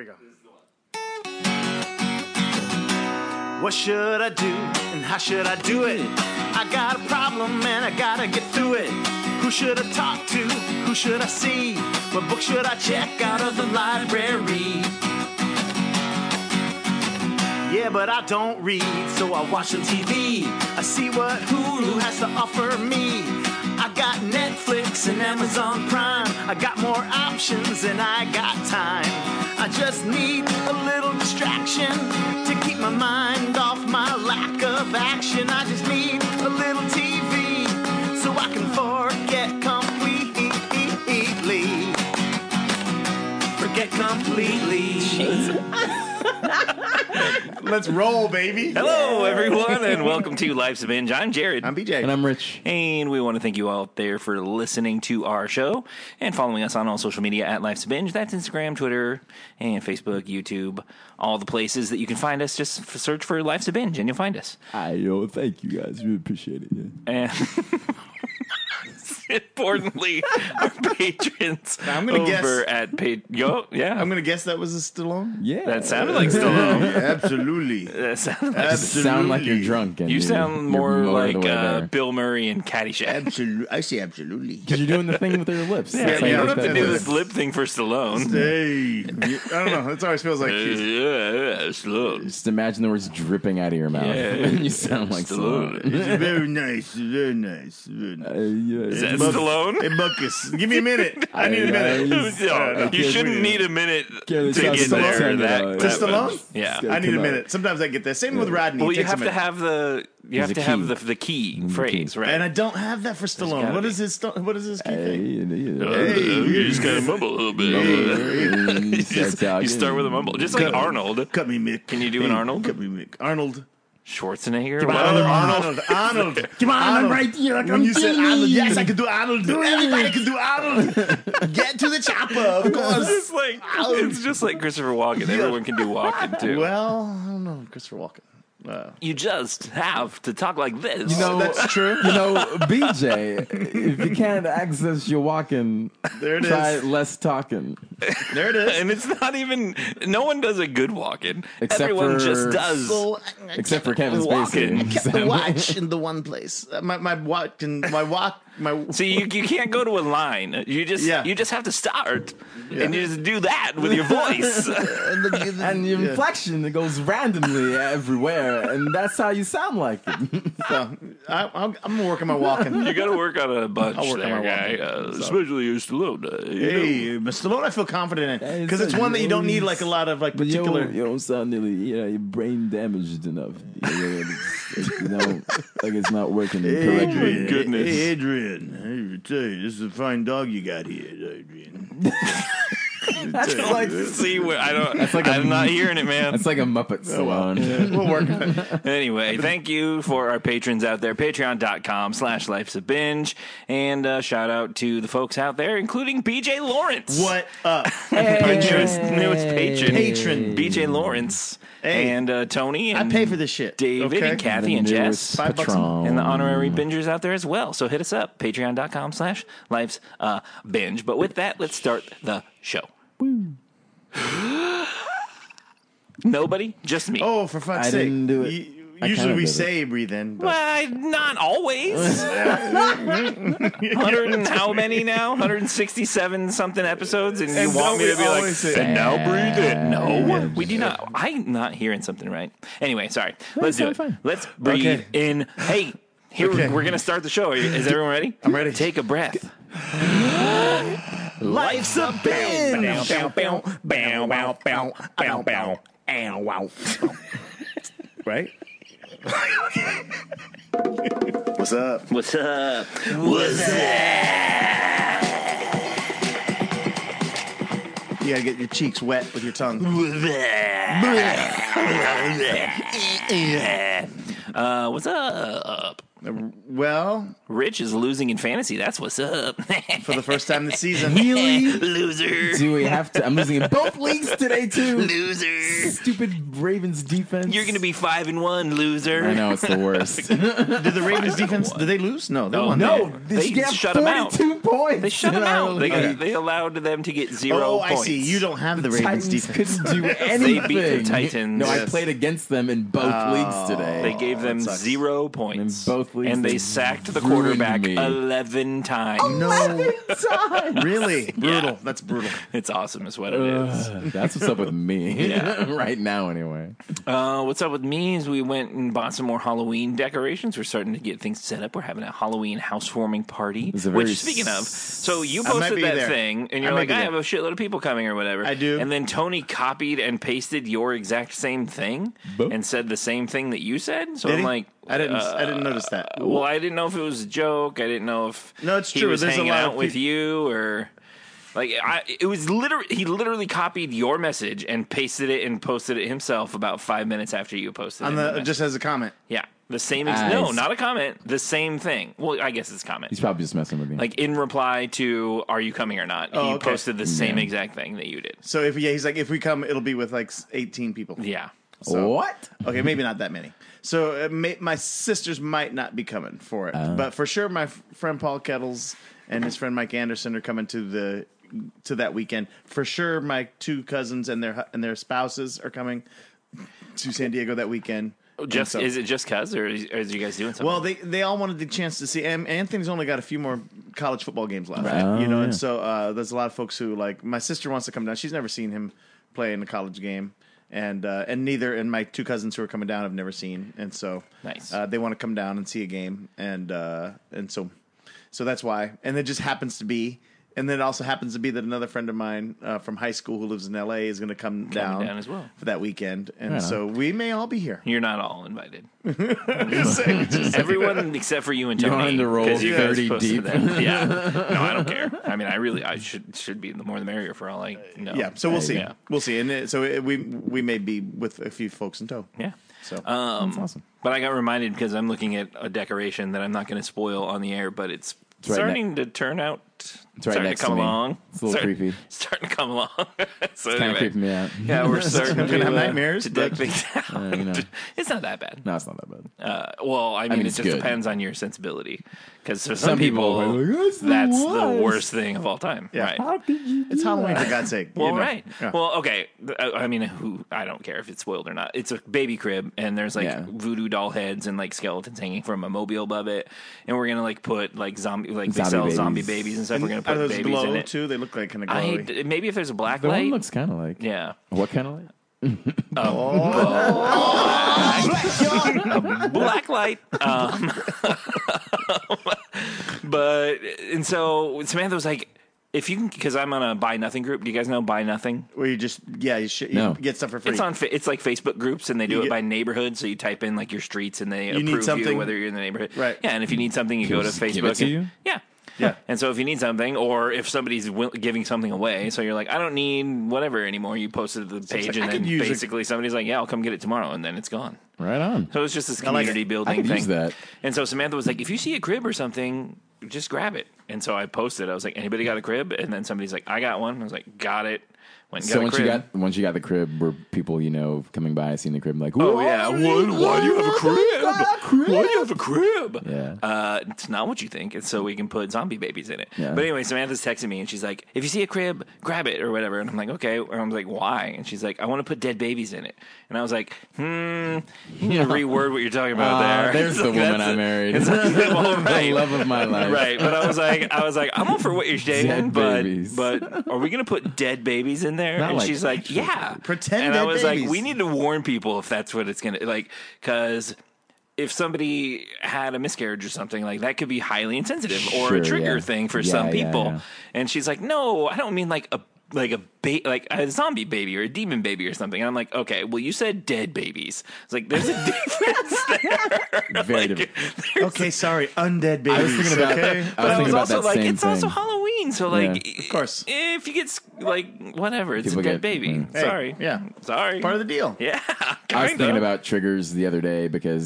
go. What should I do and how should I do it? I got a problem and I gotta get through it. Who should I talk to? Who should I see? What book should I check out of the library? Yeah, but I don't read, so I watch some TV. I see what Hulu has to offer me. I got Netflix and Amazon Prime. I got more options than I got time. I just need a little distraction to keep my mind off my lack of action. I just need a little TV so I can forget completely. Forget completely. Let's roll, baby. Hello, everyone, and welcome to Life's a Binge. I'm Jared. I'm BJ. And I'm Rich. And we want to thank you all out there for listening to our show and following us on all social media at Life's a Binge. That's Instagram, Twitter, and Facebook, YouTube, all the places that you can find us. Just search for Life's a Binge, and you'll find us. Thank you guys. Really appreciate it. Yeah. And importantly, our patrons I'm gonna over at I'm going to guess that was a Stallone. Yeah. that sounded like Stallone. Absolutely. That sounded like Absolutely. Sound like you're drunk. And you sound you're more of the like way there. Bill Murray in Caddyshack. Absolutely. I say absolutely. Because you're doing the thing with your lips. Yeah, That's how you make don't have to that do noise. this lip thing for Stallone. Hey. I don't know. It always feels like Yeah, Stallone. Just imagine the words dripping out of your mouth. Yeah. And you sound like Stallone. Stallone. it's very nice. Very nice. Very nice. Is that Buck- Stallone? Hey, Buckus. Give me a minute. I need a minute. No, you shouldn't need a minute to Can't get stop there. Stallone. That To much. Stallone? Yeah. Scott. I need a Come on. minute. Sometimes I get that. Same with Rodney. Well, It you takes a have to minute. have the There's a the key phrase, right? And I don't have that for Stallone. gotta What be. is his key thing? You just gotta mumble a little bit. You start with a mumble, just like Arnold. Cut me, Mick. Can you do an Arnold? Cut me, Mick. Arnold. Schwarzenegger. Arnold. Come on, Arnold. I'm right here. When you said Arnold, yes, I can do Arnold. Everybody can do Arnold. Get to the chopper, of course. It's just like Christopher Walken. Everyone can do Walken too. Well, I don't know, Christopher Walken. You just have to talk like this. You know, That's true. You know, BJ, if you can't access your walking, There it try is. less talking. There it is. and it's not even. No one does a good Walken. Except Everyone for- just does. Except for Kevin Walking. Spacey. Kept the watch in the one place. My watch and my walk. My See, you can't go to a line. You just have to start, and you just do that with your voice. And the inflection, it goes randomly everywhere, and that's how you sound like it. So, I'm gonna work on my walking. You got to work on a bunch I'll work on there, my guy. Especially your Stallone. Hey, but Stallone, I feel confident in because it's one that you don't need like a lot of like But particular. you don't sound nearly, your brain damaged enough. Like it's not working correctly. goodness. Hey, Adrian. I tell you, this is a fine dog you got here, Adrian. Like, See, like I'm not hearing it, man. it's like a Muppet salon. We'll work on it. Anyway, thank you for our patrons out there. Patreon.com/Life's a Binge. And shout out to the folks out there, including BJ Lawrence. What up? Our newest patron. Patron. BJ Lawrence. Hey. And Tony. I And pay for this shit. David okay? and Kathy The and newest Jess. $5 Patron. And the honorary bingers out there as well. So hit us up, patreon.com/Life's Binge. But with that, let's start the show. Nobody? Just me. Oh, for fuck's I sake. didn't do it. I Usually kinda we did it. say breathe in. But Well, not always. 100 and how many now? 167 something episodes, and you And want me don't to we be like, always say- and now breathe in. No, Yeah, we do not. I'm not hearing something right. Anyway, sorry. Let's it's do all it. fine. Let's breathe Okay. in. Hey, here Okay. we're gonna start the show. Is everyone ready? I'm ready. Take a breath. Life's a binge. Right? What's up? What's up? You gotta get your cheeks wet with your tongue. What's up? Well, Rich is losing in fantasy. That's what's up. for the first time this season. Really? Loser. Do we have to? I'm losing in both leagues today too. Loser. Stupid Ravens defense. You're going to be 5-1, loser. I know, it's the worst. Did the Ravens defense, did they lose? No, they won. No, They they got shut 'em out. 42 points. They shut them in our out. league. They allowed them to get 0 Oh, points. I see. You don't have the Ravens Titans defense. couldn't do anything. beat the Titans. No, I Yes. played against them in both leagues today. They gave them that sucks. 0 points. In both leagues, and they they sacked the ruined quarterback me. 11 times. No, 11 times. really brutal. That's brutal. It's awesome is what it is. That's what's up with me Yeah. right now, anyway. What's up with me is we went and bought some more Halloween decorations. We're starting to get things set up. We're having a Halloween housewarming party. It's a very Which, speaking of, so you might posted be that there. thing, and I you're might like, be I there. have a shitload of people coming or whatever. I do. And then Tony copied and pasted your exact same thing Boop. and said the same thing that you said. So Did I'm he? like, I didn't notice that. well, I didn't know if it was a joke. I didn't know if No, it's he true. was There's a hanging lot of out with peop- you or. Like it was literally he literally copied your message and pasted it and posted it himself about 5 minutes after you posted On it. the just as a comment. Yeah, the same. Nice. No, not a comment. The same thing. Well, I guess it's a comment. He's probably just messing with me. Like in reply to "Are you coming or not?" Oh, he okay. posted the same exact thing that you did. So he's like, if we come, it'll be with like 18 people. Yeah. So, what? Okay, maybe not that many. So my sisters might not be coming for it, but for sure, my friend Paul Kettles and his friend Mike Anderson are coming to that weekend. For sure, my 2 cousins and their spouses are coming to San Diego that weekend. Just And so- is it just cuz or is you guys doing something? Well, they all wanted the chance to see. And Anthony's only got a few more college football games left, Right. you know. Oh, And yeah. so there's a lot of folks who like. My sister wants to come down. She's never seen him play in a college game, and my 2 cousins who are coming down have never seen. And so Nice. they want to come down and see a game, and so that's why. And it just happens to be. And then it also happens to be that another friend of mine from high school who lives in L.A. is going to come down as well. for that weekend, and Right on. so we may all be here. You're not all invited. Everyone except for you and You Tony. wanted to roll 'cause you guys 30 posted deep. that. Yeah. No, I don't care. I mean, I should be the more the merrier for all I know. Yeah, so we'll see. Yeah. We'll see, and we may be with a few folks in tow. Yeah. So That's awesome. But I got reminded because I'm looking at a decoration that I'm not going to spoil on the air, but it's right starting to turn out. It's right starting next to come to me. along. It's a little creepy. Starting to come along. So Kind of anyway, creeping me out. yeah, we're starting I'm to gonna have nightmares, to deck but- things out. you know. It's not that bad. No, it's not that bad. Well, I mean, it it's just good. depends on your sensibility. Because for some Some people people, are like, "That's the that's the worst." worst thing of all time. Yeah. Right. How could you? it's Halloween, for God's sake. Well, you know. right. Yeah. Well, okay. I mean, I don't care if it's spoiled or not. It's a baby crib, and there's like Yeah. voodoo doll heads and like skeletons hanging from a mobile above it, and we're gonna like put like zombie, like they Zombie sell babies. zombie babies and stuff. We're gonna Are put those babies glow in it. too? They look like kind of glowy. Maybe if there's a black The light. one looks kind of like. Yeah. What kind of light? Black light. But and so Samantha was like, if you can, because I'm on a Buy Nothing group. Do you guys know Buy Nothing? Where you just you No. get stuff for free. It's on. It's like Facebook groups, and they do You it get- by neighborhood. So you type in like your streets, and they You need approve something- you whether you're in the neighborhood. Right. Yeah, and if you need something, you go to Just give Facebook. it to and- you? Yeah. Yeah. And so if you need something, or if somebody's giving something away, so you're like, I don't need whatever anymore. You posted the page, like, I and could then use a- basically somebody's like, yeah, I'll come get it tomorrow, and then it's gone. Right on. So it's just this I like community it. building I could thing. use that. And so Samantha was like, if you see a crib or something, just grab it. And so I posted. I was like, anybody got a crib? And then somebody's like, I got one. I was like, got it. Went and So got a once you got the crib, were people coming by seeing the crib like, Oh yeah, why do you have a crib? Why do you have a crib? Yeah. It's not what you think. It's so we can put zombie babies in it. Yeah. But anyway, Samantha's texting me and she's like, "If you see a crib, grab it or whatever." And I'm like, "Okay." And I'm like, "Why?" And she's like, "I want to put dead babies in it." And I was like, you need to reword what you're talking about there. There's the woman I married. Well, right. The love of my life. Right, but I was like, I'm all for what you're saying, Dead babies. but are we gonna put dead babies in there? Not And like she's like, yeah. Pretend And I dead was babies. like, we need to warn people if that's what it's gonna like, because if somebody had a miscarriage or something, like that could be highly insensitive or Sure, a trigger yeah. thing for Yeah, some yeah, people. yeah. And she's like, no, I don't mean like a zombie baby or a demon baby or something. And I'm like, okay, well, you said dead babies. It's like there's a difference there. Very different. okay, sorry, undead babies. I was thinking about okay? that. But I was I was thinking about also that like, same it's thing. also Halloween, so like, Yeah. Of course. if you get like whatever, it's People a dead get- baby. Hey, Sorry, yeah. sorry, Part of the deal. yeah. I was kinda. thinking about triggers the other day because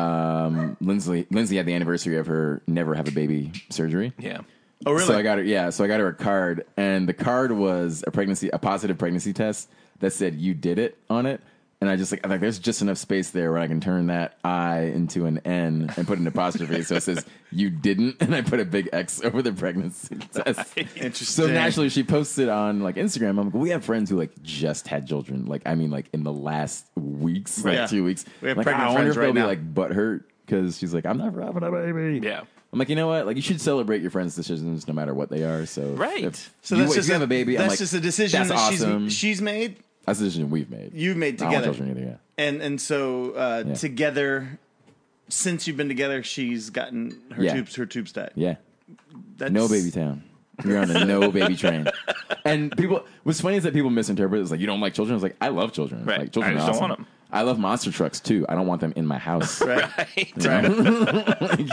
Lindsay had the anniversary of her never have a baby surgery. Yeah. Oh, really? So I got her. Yeah, so I got her a card, and the card was a positive pregnancy test that said you did it on it. And I just like there's just enough space there where I can turn that I into an N and put an apostrophe, so it says you didn't, and I put a big X over the pregnancy test. Interesting. So naturally, she posted on like Instagram. I'm like, we have friends who like just had children. Like, I mean, like in the last weeks, like Yeah. 2 weeks. We have like, pregnant I wonder friends if they'll right be now. like butthurt because she's like, I'm never having a baby. Yeah. I'm like, you know what? Like, you should celebrate your friends' decisions no matter what they are. So Right. if So you, that's if just you have a baby. I'm That's like, just a decision that's that awesome. she's made. That's a decision we've made. You've made I don't want together. children either. Yeah. And so together, since you've been together, she's gotten her Yeah. tubes tied. Yeah. That's, No baby town. You're on the no baby train. And people, what's funny is that people misinterpret it. It's like, you don't like children? It's like, I love children. Right. Like, children I are just don't awesome. want 'em. I love monster trucks too. I don't want them in my house. Right. Right.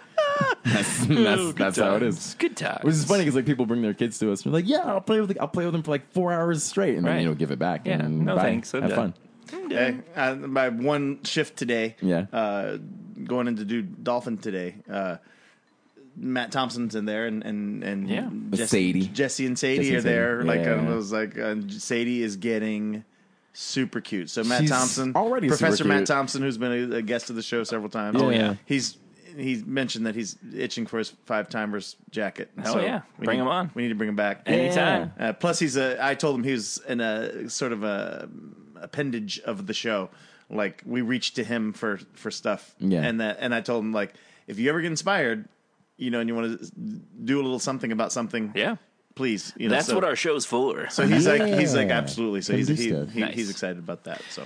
That's how it is. It's good times. Which is funny because like people bring their kids to us and they're like, yeah, I'll play with them for like 4 hours straight, and Right. then give it back. Yeah, and no bye. thanks, I'm Have done. fun. Hey, my one shift today. Yeah. Going in to do Dolphin today. Matt Thompson's in there, and Yeah. Sadie. Jesse and Sadie Jesse are and there. Sadie. Like Yeah. I was like, Sadie is getting super cute. So Matt She's Thompson, already super Professor Matt cute. Thompson, who's been a guest of the show several times. Oh, yeah. He's mentioned that he's itching for his 5-timers jacket. Hell yeah. Bring him on. We need to bring him back Anytime. plus, I told him he was in a sort of a appendage of the show. Like we reached to him for stuff. Yeah. And I told him like, if you ever get inspired, and you want to do a little something about something, Yeah. please. That's what our show's for. So he's like Yeah. absolutely. So Can do he's stuff. Nice. he's excited about that. So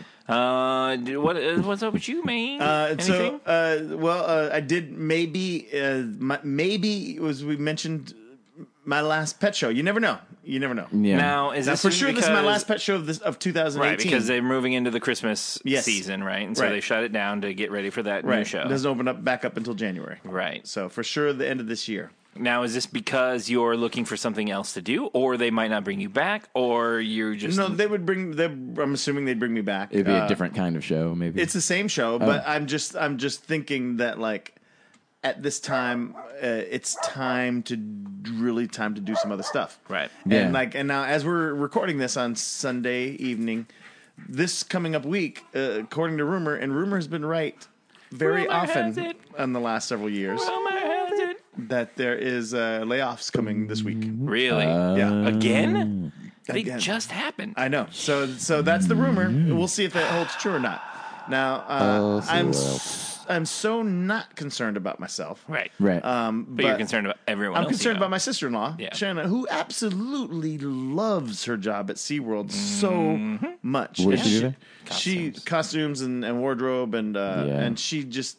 What's up with you, man? Anything? I did maybe maybe was we mentioned my last pet show. You never know. Yeah. Now, is Now, this for sure, this is my because- last pet show of 2018. Right, because they're moving into the Christmas Yes. season, right? And so Right. they shut it down to get ready for that new show. It doesn't open back up until January. Right. So for sure, the end of this year. Now, is this because you're looking for something else to do, or they might not bring you back, or you're just... No, they would bring. I'm assuming they'd bring me back. It'd be a different kind of show, maybe. It's the same show, but I'm just thinking that like at this time, it's time to do some other stuff. Right. Yeah. And now as we're recording this on Sunday evening, this coming up week, according to rumor, and rumor has been right very Rumor has often it. in the last several years, Rumor has it. that there is layoffs coming this week. Really? Yeah. Again? They Again. just happened. I know. So that's the rumor. We'll see if that holds true or not. Now, I'm so not concerned about myself. Right. right. But you're concerned about everyone I'm else. concerned about my sister-in-law, Yeah. Shanna, who absolutely loves her job at SeaWorld so much. What And does she do there? She costumes and wardrobe and she's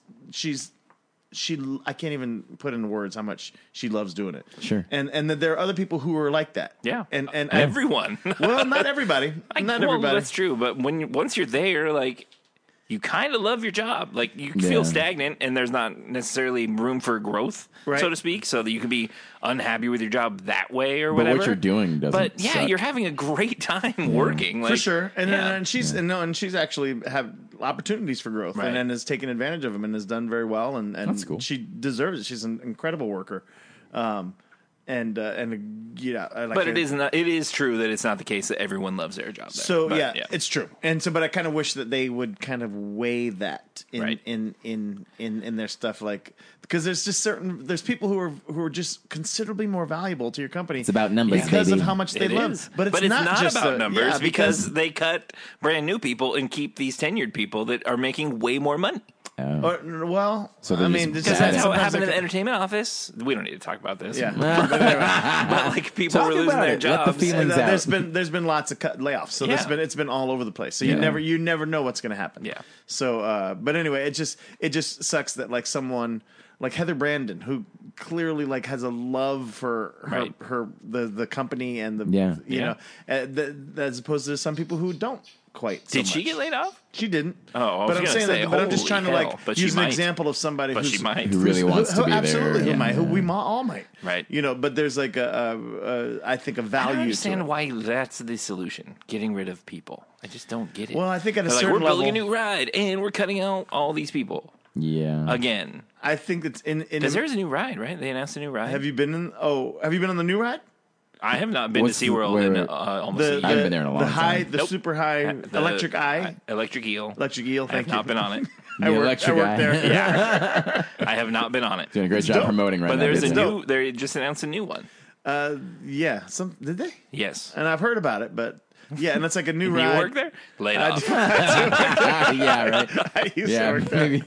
I can't even put into words how much she loves doing it. Sure. And that there are other people who are like that. Yeah. And Everyone. well, not everybody. Not Well, everybody. that's true. But once you're there, like, you kind of love your job. Like, you Yeah. feel stagnant, and there's not necessarily room for growth, Right. so to speak. So that you can be unhappy with your job that way or but whatever. what you're doing doesn't But yeah, suck. you're having a great time working. Like, For sure, and yeah. and she's actually have opportunities for growth, Right. and has taken advantage of them, and has done very well, and That's cool. She deserves it. She's an incredible worker, and yeah, But it is true that it's not the case that everyone loves their job there. So But, yeah, it's true, but I kind of wish that they would kind of weigh that in Right. in their stuff, like because there's people who are just considerably more valuable to your company. It's about numbers, because baby. of how much they It love. is. But it's not just about numbers yeah, because they cut brand new people and keep these tenured people that are making way more money. So they're I mean, just this Because is- bad that's how it sometimes happened in they- the entertainment office. We don't need to talk about this. Yeah. But like people Talk were losing about their it. Let the jobs. feelings out. There's been lots of layoffs, so Yeah. it's been all over the place. So Yeah. you never know what's going to happen. Yeah. So, but anyway, it just sucks that like someone like Heather Brandon, who clearly like has a love for Right. the company and the Yeah. you Yeah. know, as opposed to some people who don't quite. So Did she much. get laid off? She didn't. Oh, I was but I'm gonna saying say, that. But I'm just holy trying to hell, like but she use an might. example of somebody But who's she might. Who really wants to be there. absolutely who Yeah. might, who we all might, Right. You know, but there's like I think a I value don't to understand it. why that's the solution. Getting rid of people. I just don't get it. Well, I think at a They're like, certain we're building a level- new ride and we're cutting out all these people. Yeah. again. I think it's in. Because there's a new ride, right? They announced a new ride. Have you been in? Oh, have you been on the new ride? I have not been What's to the- SeaWorld wait, in wait. almost a year. I haven't been there in a long the high, time. the Nope. super high The- electric eye, Electric Eel. electric eel. I Thank have not you. been on it. The electric I worked guy. there. Yeah, I have not been on it. Doing a great job dope. promoting right But now. there's a It's new. They just announced a new one. Yeah. Some did they? Yes. And I've heard about it, but yeah, and it's like a new You ride. work there? Laid I off. do. yeah, right. I used Yeah, to work there. maybe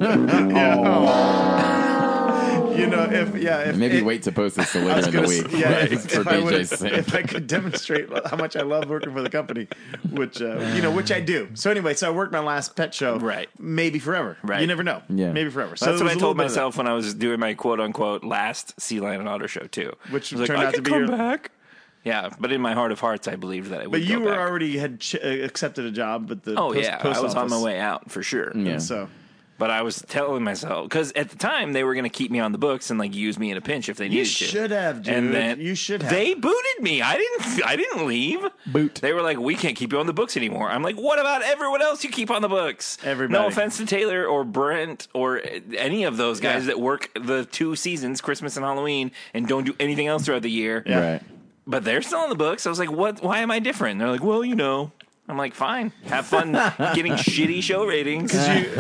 You know, if maybe it- wait to post this to I later was in the gonna week. say, yeah, right, if, for if I would, BJ's sake. if I could demonstrate how much I love working for the company, which which I do. So anyway, so I worked my last pet show, Right. Maybe forever, Right. You never know, Yeah. maybe forever. So That's it what was I a told little bit of that. myself when I was doing my quote unquote last Sea Lion and Otter show too. Which I was turned I out to could be come your- back. Yeah, but in my heart of hearts, I believed that I would. But you go were back. already had accepted a job at the Oh post, yeah, post I was on my office. way out for sure. Yeah. And so But I was telling myself because at the time they were going to keep me on the books and like use me in a pinch if they you needed to. should have, dude. And then you should have. They booted me. I didn't leave. Boot. They were like, we can't keep you on the books anymore. I'm like, what about everyone else you keep on the books? Everybody. No offense to Taylor or Brent or any of those guys that work the 2 seasons, Christmas and Halloween, and don't do anything else throughout the year. Yeah. Right. But they're still on the books. I was like, what? Why am I different? They're like, well, you know. I'm like, fine. Have fun getting shitty show ratings.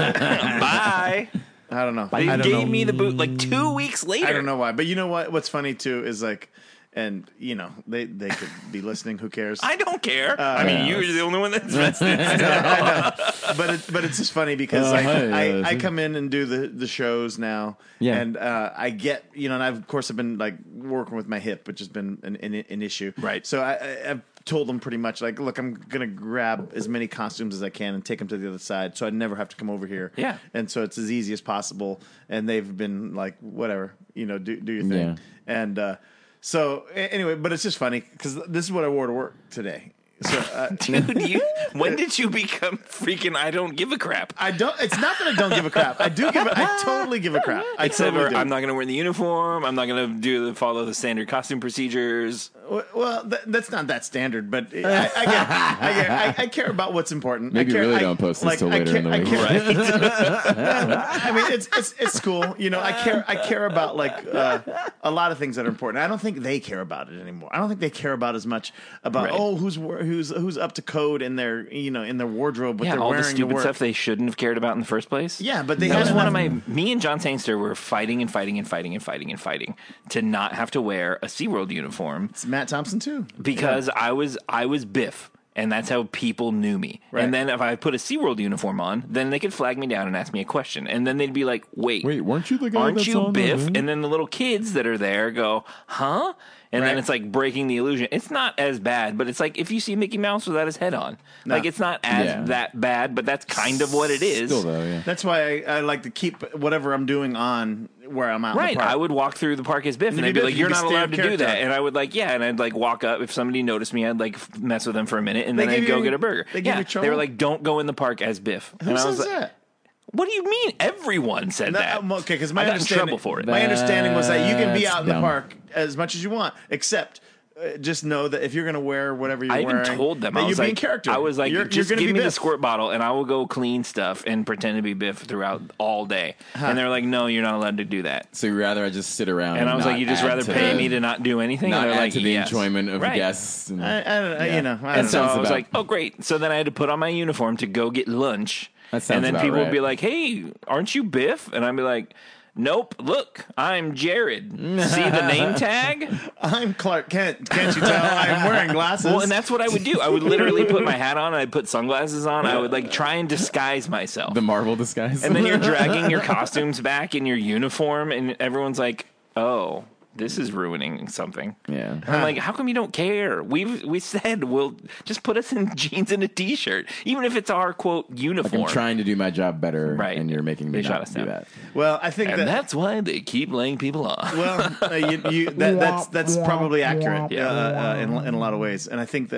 Bye. I don't know. They I don't gave know. me the boot like 2 weeks later. I don't know why, but you know what? What's funny too is like, and you know they could be listening. Who cares? I don't care. I mean, you're the only one that's vested. but it's just funny because I come in and do the shows now, Yeah. and I get and I've of course I've been like working with my hip, which has been an issue, Right. So I've told them pretty much like, look, I'm gonna grab as many costumes as I can and take them to the other side, so I never have to come over here. Yeah. and so it's as easy as possible, and they've been like, whatever, do your thing, Yeah. and so anyway, but it's just funny because this is what I wore to work today. So Dude, when did you become freaking I don't give a crap? I don't. It's not that I don't give a crap. I do give. I totally give a crap. I Except totally do. I'm not going to wear the uniform. I'm not going to follow the standard costume procedures. Well, that's not that standard, but I care about what's important. Maybe I care, you really I- don't post this like, till I later care- in the I week. care- I mean, it's cool. I care about like a lot of things that are important. I don't think they care about it anymore. I don't think they care about as much about Right. who's up to code in their in their wardrobe. What Yeah, they're all wearing the to stupid work. stuff they shouldn't have cared about in the first place. Yeah, but they That was had one of enough- me and John Tankster were fighting to not have to wear a SeaWorld uniform It's Matt Thompson too. because I was Biff. And that's how people knew me. Right. And then if I put a SeaWorld uniform on, then they could flag me down and ask me a question. And then they'd be like, wait, weren't you the guy aren't that's you on the Biff? thing? And then the little kids that are there go, huh? And then Right. it's like breaking the illusion. It's not as bad, but it's like if you see Mickey Mouse without his head on. No. Like it's not as Yeah. that bad, but that's kind of what it is. Still though, yeah. That's why I like to keep whatever I'm doing on where I'm out. Right, In the park. I would walk through the park as Biff, and You they'd be Biff, like, you "You're could not stay allowed in to do character. that." And I would like, yeah, and I'd like walk up. If somebody noticed me, I'd like mess with them for a minute, and They then I'd give go you- get a burger. they give Yeah, you trouble? they were like, "Don't go in the park as Biff." Who and I was says like, that? "What do you mean?" Everyone said that. Okay, because I my got in understanding, trouble for it. my understanding was that you can be That's out in the dumb. park as much as you want, except just know that if you're going to wear whatever you're I even wearing, told them that I you was be like, in character. I was like, you're just gonna give be me the Biff. squirt bottle, and I will go clean stuff and pretend to be Biff throughout all day. And they're like, "No, you're not allowed to do that." So you'd rather I just sit around And I was not like, "You just add rather to pay the- me to not do anything?" not and they're add like, to the "Yes." enjoyment of Right. guests. And, I don't, Yeah. I And don't so know. I was about- like, "Oh, great!" So then I had to put on my uniform to go get lunch, That sounds and then about people would right. be like, "Hey, aren't you Biff?" And I'd be like, "Nope. Look, I'm Jared. See the name tag?" I'm Clark Kent. Can't you tell? I'm wearing glasses. Well, and that's what I would do. I would literally put my hat on, and I'd put sunglasses on. I would like try and disguise myself. the Marvel disguise. And then you're dragging your costumes back in your uniform, and everyone's like, "Oh, this is ruining something." yeah. And I'm like, how come you don't care? We said we'll just put us in jeans and a t-shirt, even if it's our quote uniform. I'm trying to do my job better, Right. and you're making me They shot not us do down. that. well, I think and that that's why they keep laying people off. well, that's probably accurate in a lot of ways, and I think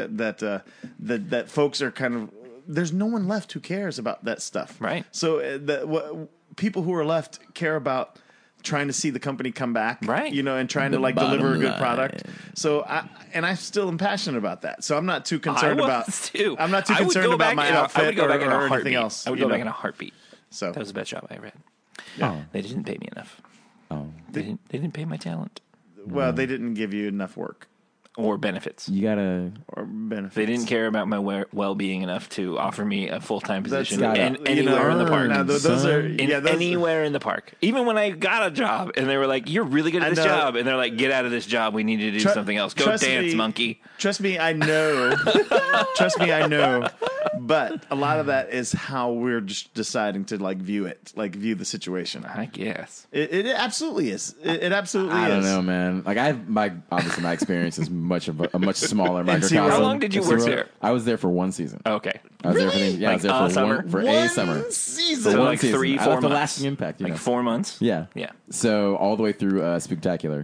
that folks are kind of there's no one left who cares about that stuff, Right. So people who are left care about trying to see the company come back, Right. and trying to The like deliver a bottom good line. product. So I still am passionate about that. So I'm not too I concerned about. was too. I'm not too I would concerned go about back my in a- I outfit would go back in a or anything heartbeat. else. I would go back in a heartbeat. So That was the best job I ever had. Oh. They didn't pay me enough. Oh. They didn't pay my talent well, they didn't give you enough work or benefits. You gotta. or benefits. They didn't care about my well-being enough to offer me a full-time position gotta anywhere in the park. Now, those are Anywhere in the park. Even when I got a job and they were like, "You're really good at I this know. job," and they're like, "Get out of this job. We need you to do something else. Go trust dance, me. monkey." Trust me, I know. Trust me, I know. But a lot of that is how we're just deciding to view the situation. I guess. It absolutely is. It absolutely is. I don't know, man. Like obviously my experience is much of a much smaller microcosm. How long did you work there? I was there for one season. Okay. I was there for Really? I was there for summer? a summer. season. So One like season. 3-4 I left a months. lasting impact. Like 4 months? Yeah. Yeah. So all the way through Spooktacular.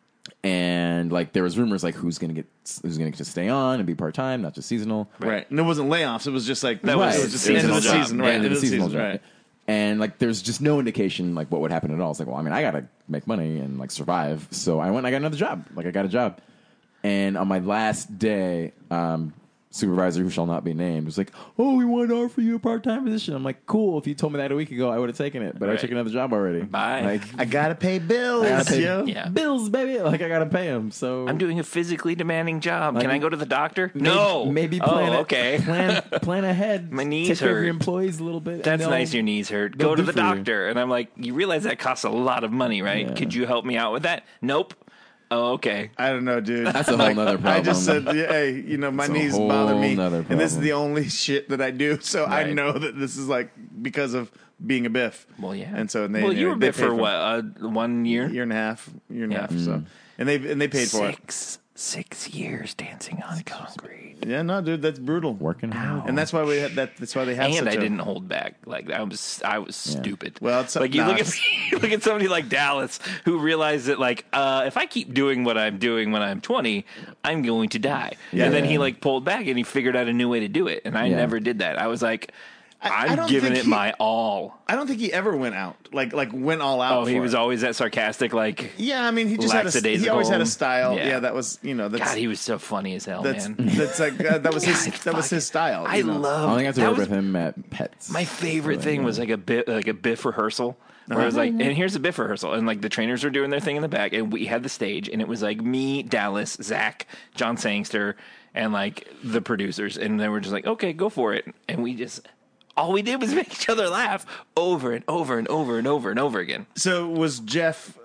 And there was rumors who's gonna get to stay on and be part time, not just seasonal. Right. And it wasn't layoffs. It was just it was was just the end of the seasonal season. job. Right. Yeah, End of the seasonal season. job. Right. And there's just no indication what would happen at all. It's well, I gotta make money and survive. So I went and I got another job. I got a job. And on my last day, supervisor who shall not be named was like, "Oh, we want to offer you a part-time position." I'm like, "Cool, if you told me that a week ago, I would have taken it, but I Right. took another job already." Bye. I gotta pay bills. I gotta pay yo. Yeah. bills, baby. I gotta pay them. So I'm doing a physically demanding job. Can I go to the doctor? maybe, No. Maybe plan it. okay. Plan ahead. My knees Take care of hurt. your employees a little bit. and That's they'll- nice. Your knees hurt. they'll Go to do the for you. doctor. And I'm like, you realize that costs a lot of money, right? Yeah. Could you help me out with that? Nope. Oh, okay. I don't know, dude. That's a whole nother problem. I just said, hey, my It's a knees whole bother me, nother and this is problem. the only shit that I do. So I Right. know that this is because of being a biff. Well, yeah. And so you were a they bit paid for what? 1 year? year and a half, Yeah. So and they paid for it. 6 years dancing on concrete. Yeah, no, dude, that's brutal. working hard. And that's why we had that. That's why they have. And such I a, didn't hold back. I was stupid. Well, it's you look at somebody like Dallas who realized that if I keep doing what I'm doing when I'm 20, I'm going to die. Yeah. And then he pulled back and he figured out a new way to do it. And I Yeah. never did that. I was like, I I'm don't giving think it my all. I don't think he ever went out went all out. Oh, he for was it. always that sarcastic. Yeah, I mean, he just he always had lackadaisical. a style. Yeah. Yeah, that was that's God, he was so funny as hell, that's man. that's that was his God, that was his style. I you know? love. I think I have to that work was with him at Pets. My favorite thing was a biff rehearsal. Where I was and here's a biff rehearsal, and the trainers were doing their thing in the back, and we had the stage, and it was me, Dallas, Zach, John Sangster, and the producers, and they were just okay, go for it, and all we did was make each other laugh over and over and over and over and over again. So was Jeff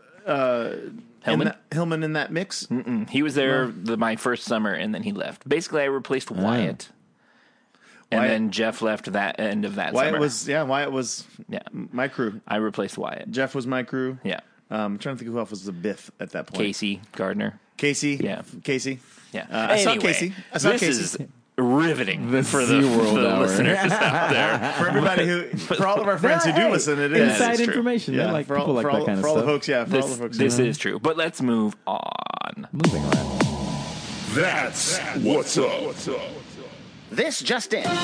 Hillman in that mix? He was there my first summer, and then he left. Basically, I replaced Wyatt. And Wyatt- then Jeff left that end of that Wyatt summer. Wyatt was Yeah. my crew. I replaced Wyatt. Jeff was my crew. Yeah. I'm trying to think who else was the biff at that point. Casey Gardner. Casey. Yeah. Casey. Yeah. I saw Anyway, Casey. I saw this Casey. is riveting The for the SeaWorld hour. listeners out there. For everybody for all of our friends who do listen, it is. inside It's true. information. Yeah, Yeah, for all, people like for that all, kind of for all stuff. the folks, yeah, for all the folks. This is true. But let's move on. Moving on. That's what's up. This just in.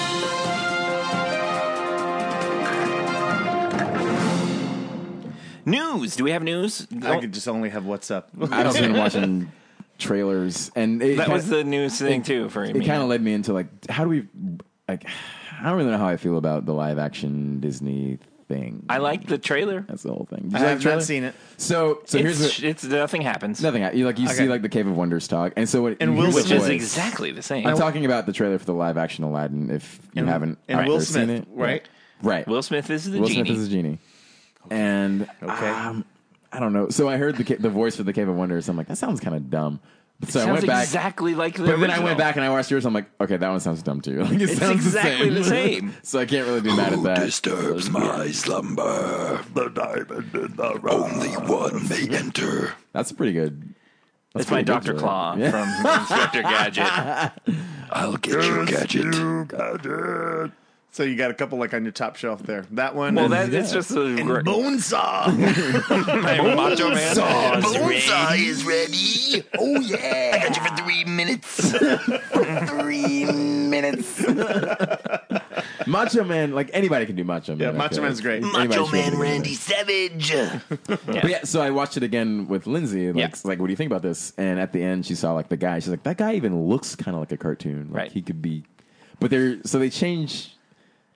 News. Do we have news? I could just only have what's up. I've just been watching trailers, and it That kinda, was the news thing too for me. It kind of led me into how do we I don't really know how I feel about the live action Disney thing. I like the trailer. That's the whole thing. Did I you like have the trailer? not seen it. So here's It's nothing happens. nothing. You see the Cave of Wonders talk, and so what? And here's Will the Which is Smith. voice. exactly the same. I'm talking about the trailer for the live action Aladdin. If you haven't and out Will there seen Smith, it, right? Right. Will Smith is the Will genie. Smith is a genie. And Okay. I don't know. So I heard the voice for the Cave of Wonders. I'm like, that sounds kind of dumb. So I Sounds went back. exactly like the But then I original. went back and I watched yours. I'm like, okay, that one sounds dumb too. It It's sounds exactly the same. So I can't really be mad at that. Disturbs my slumber. The diamond in the rough. Only one may enter. That's pretty good. That's It's my pretty good, Dr. Joey. Claw Yeah. from Inspector Gadget. I'll get you, gadget. So you got a couple on your top shelf there. That one. Well, and, it's just a great Bonesaw. Macho Man. Bonesaw is ready. Oh, yeah. I got you for 3 minutes. 3 minutes. Macho Man, anybody can do Macho Man. Yeah, I Macho feel Man's like. great. Anybody Macho should be able Man to do Randy that. Savage. But yeah, so I watched it again with Lindsay. Yeah. What do you think about this? And at the end, she saw the guy. She's like, that guy even looks kind of like a cartoon. Right. He could be. But they change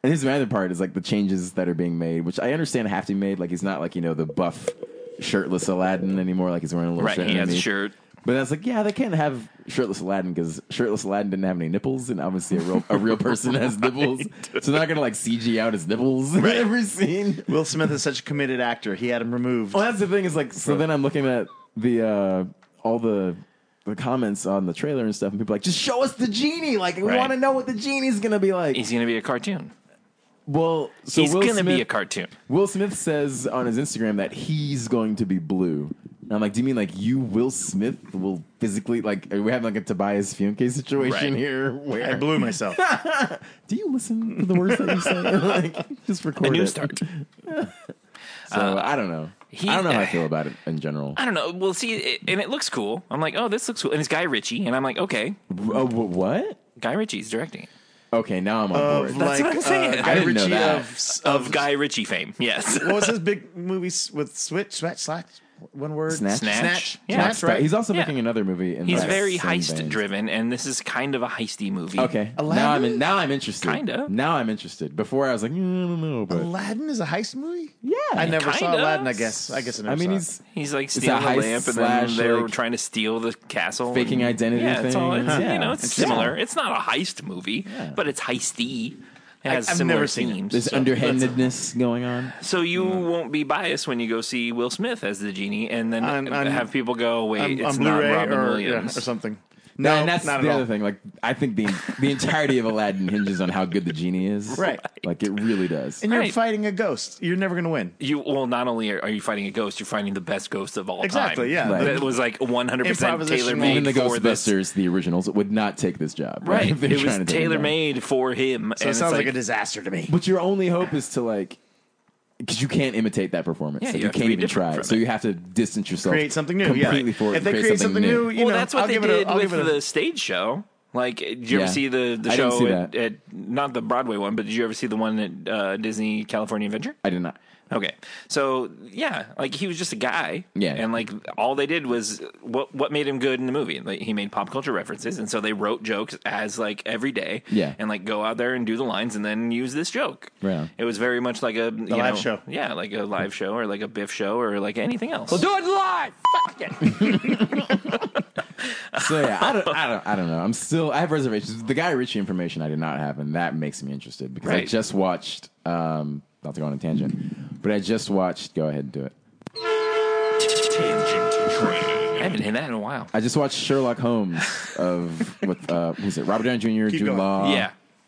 And here's my other part is like the changes that are being made, which I understand have to be made. Like he's not like, the buff shirtless Aladdin anymore. Like he's wearing a little Right, shirt he has a underneath. shirt. But I was like, yeah, they can't have shirtless Aladdin because shirtless Aladdin didn't have any nipples, and obviously a real person has nipples, so they're not gonna like CG out his nipples in every scene. Will Smith is such a committed actor. He had him removed. Well, that's the thing is like, so then I'm looking at the all the comments on the trailer and stuff, and people are like, just show us the genie. Like, we Right. want to know what the genie's gonna be like. He's going to be a cartoon. Well, so He's Will going to be Smith- a cartoon. Will Smith says on his Instagram that he's going to be blue. And I'm like, do you mean like you, Will Smith, will physically, like, are we having like a Tobias Funke situation Right. here? Where I blew myself. do you listen to the words that you say? Like, just record A new it. start. So I don't know. I don't know how I feel about it in general. I don't know. Well, see, and it looks cool. I'm like, oh, this looks cool. And it's Guy Ritchie. And I'm like, okay, What? Guy Ritchie's directing it. Okay, now I'm on board. That's what I'm saying. I didn't know Ritchie that. Of Guy Ritchie fame, yes. What was his big movie with Slash? One word? Snatch? Snatch. Yeah. Snatch, right? He's also Yeah. making another movie. In He's that very same heist vein. driven, and this is kind of a heisty movie. Okay, Aladdin? now I'm interested. Kinda. Now I'm interested. Before I was like, I don't know, but Aladdin is a heist movie? yeah, I never saw Kinda. Aladdin, I guess. I never I mean, saw it. he's He's like It's a stealing the heist lamp, and slash, then they're like, trying to steal the castle. faking and- identity yeah, It's all, thing. it's, Yeah. it's Interesting. similar. It's not a heist movie, but it's heisty. It has I've similar never seen it. themes. there's so. underhandedness going on. So you won't be biased when you go see Will Smith as the genie, and then On- have people go, "Wait, on it's not Blu-ray Robin or Williams." or something. No, No, and that's not the at all. other thing. Like, I think the entirety of Aladdin hinges on how good the genie is. Right. Like, it really does. And you're Right. fighting a ghost. You're never going to win. Not only are you fighting a ghost, you're fighting the best ghost of all Exactly, time. yeah. Right. That was like 100% Improvisational. tailor Even made the for this. Ghostbusters, the originals, would not take this job. Right, They're it was trying to take tailor him down. made for him. So it sounds like a disaster to me. But your only hope is to, like, because you can't imitate that performance. Yeah, Like, you you have to can't be even different try. from So it. you have to distance yourself. Create something new. Completely Yeah. for If they create something new, you Well, know, that's what I'll they give it did I'll with give it the stage show. Like, did you Yeah. ever see the I show didn't see that. at not the Broadway one, but did you ever see the one at Disney California Adventure? I did not. Okay, so yeah, like he was just a guy, Yeah. and like all they did was what made him good in the movie. Like he made pop culture references, and so they wrote jokes as like every day, Yeah. and like go out there and do the lines, and then use this joke. Right. It was very much like a live show. yeah, like a live show or like a Biff show or like anything else. Do it live. Fuck it. So yeah, I don't know. I have reservations. The Guy Ritchie information I did not have, and that makes me interested because I Right. just watched. Not to go on a tangent, but I just watched. Go ahead and do it. I haven't hit that in a while. I just watched Sherlock Holmes with who's it? Robert Downey Jr., Jude going. Law. Yeah,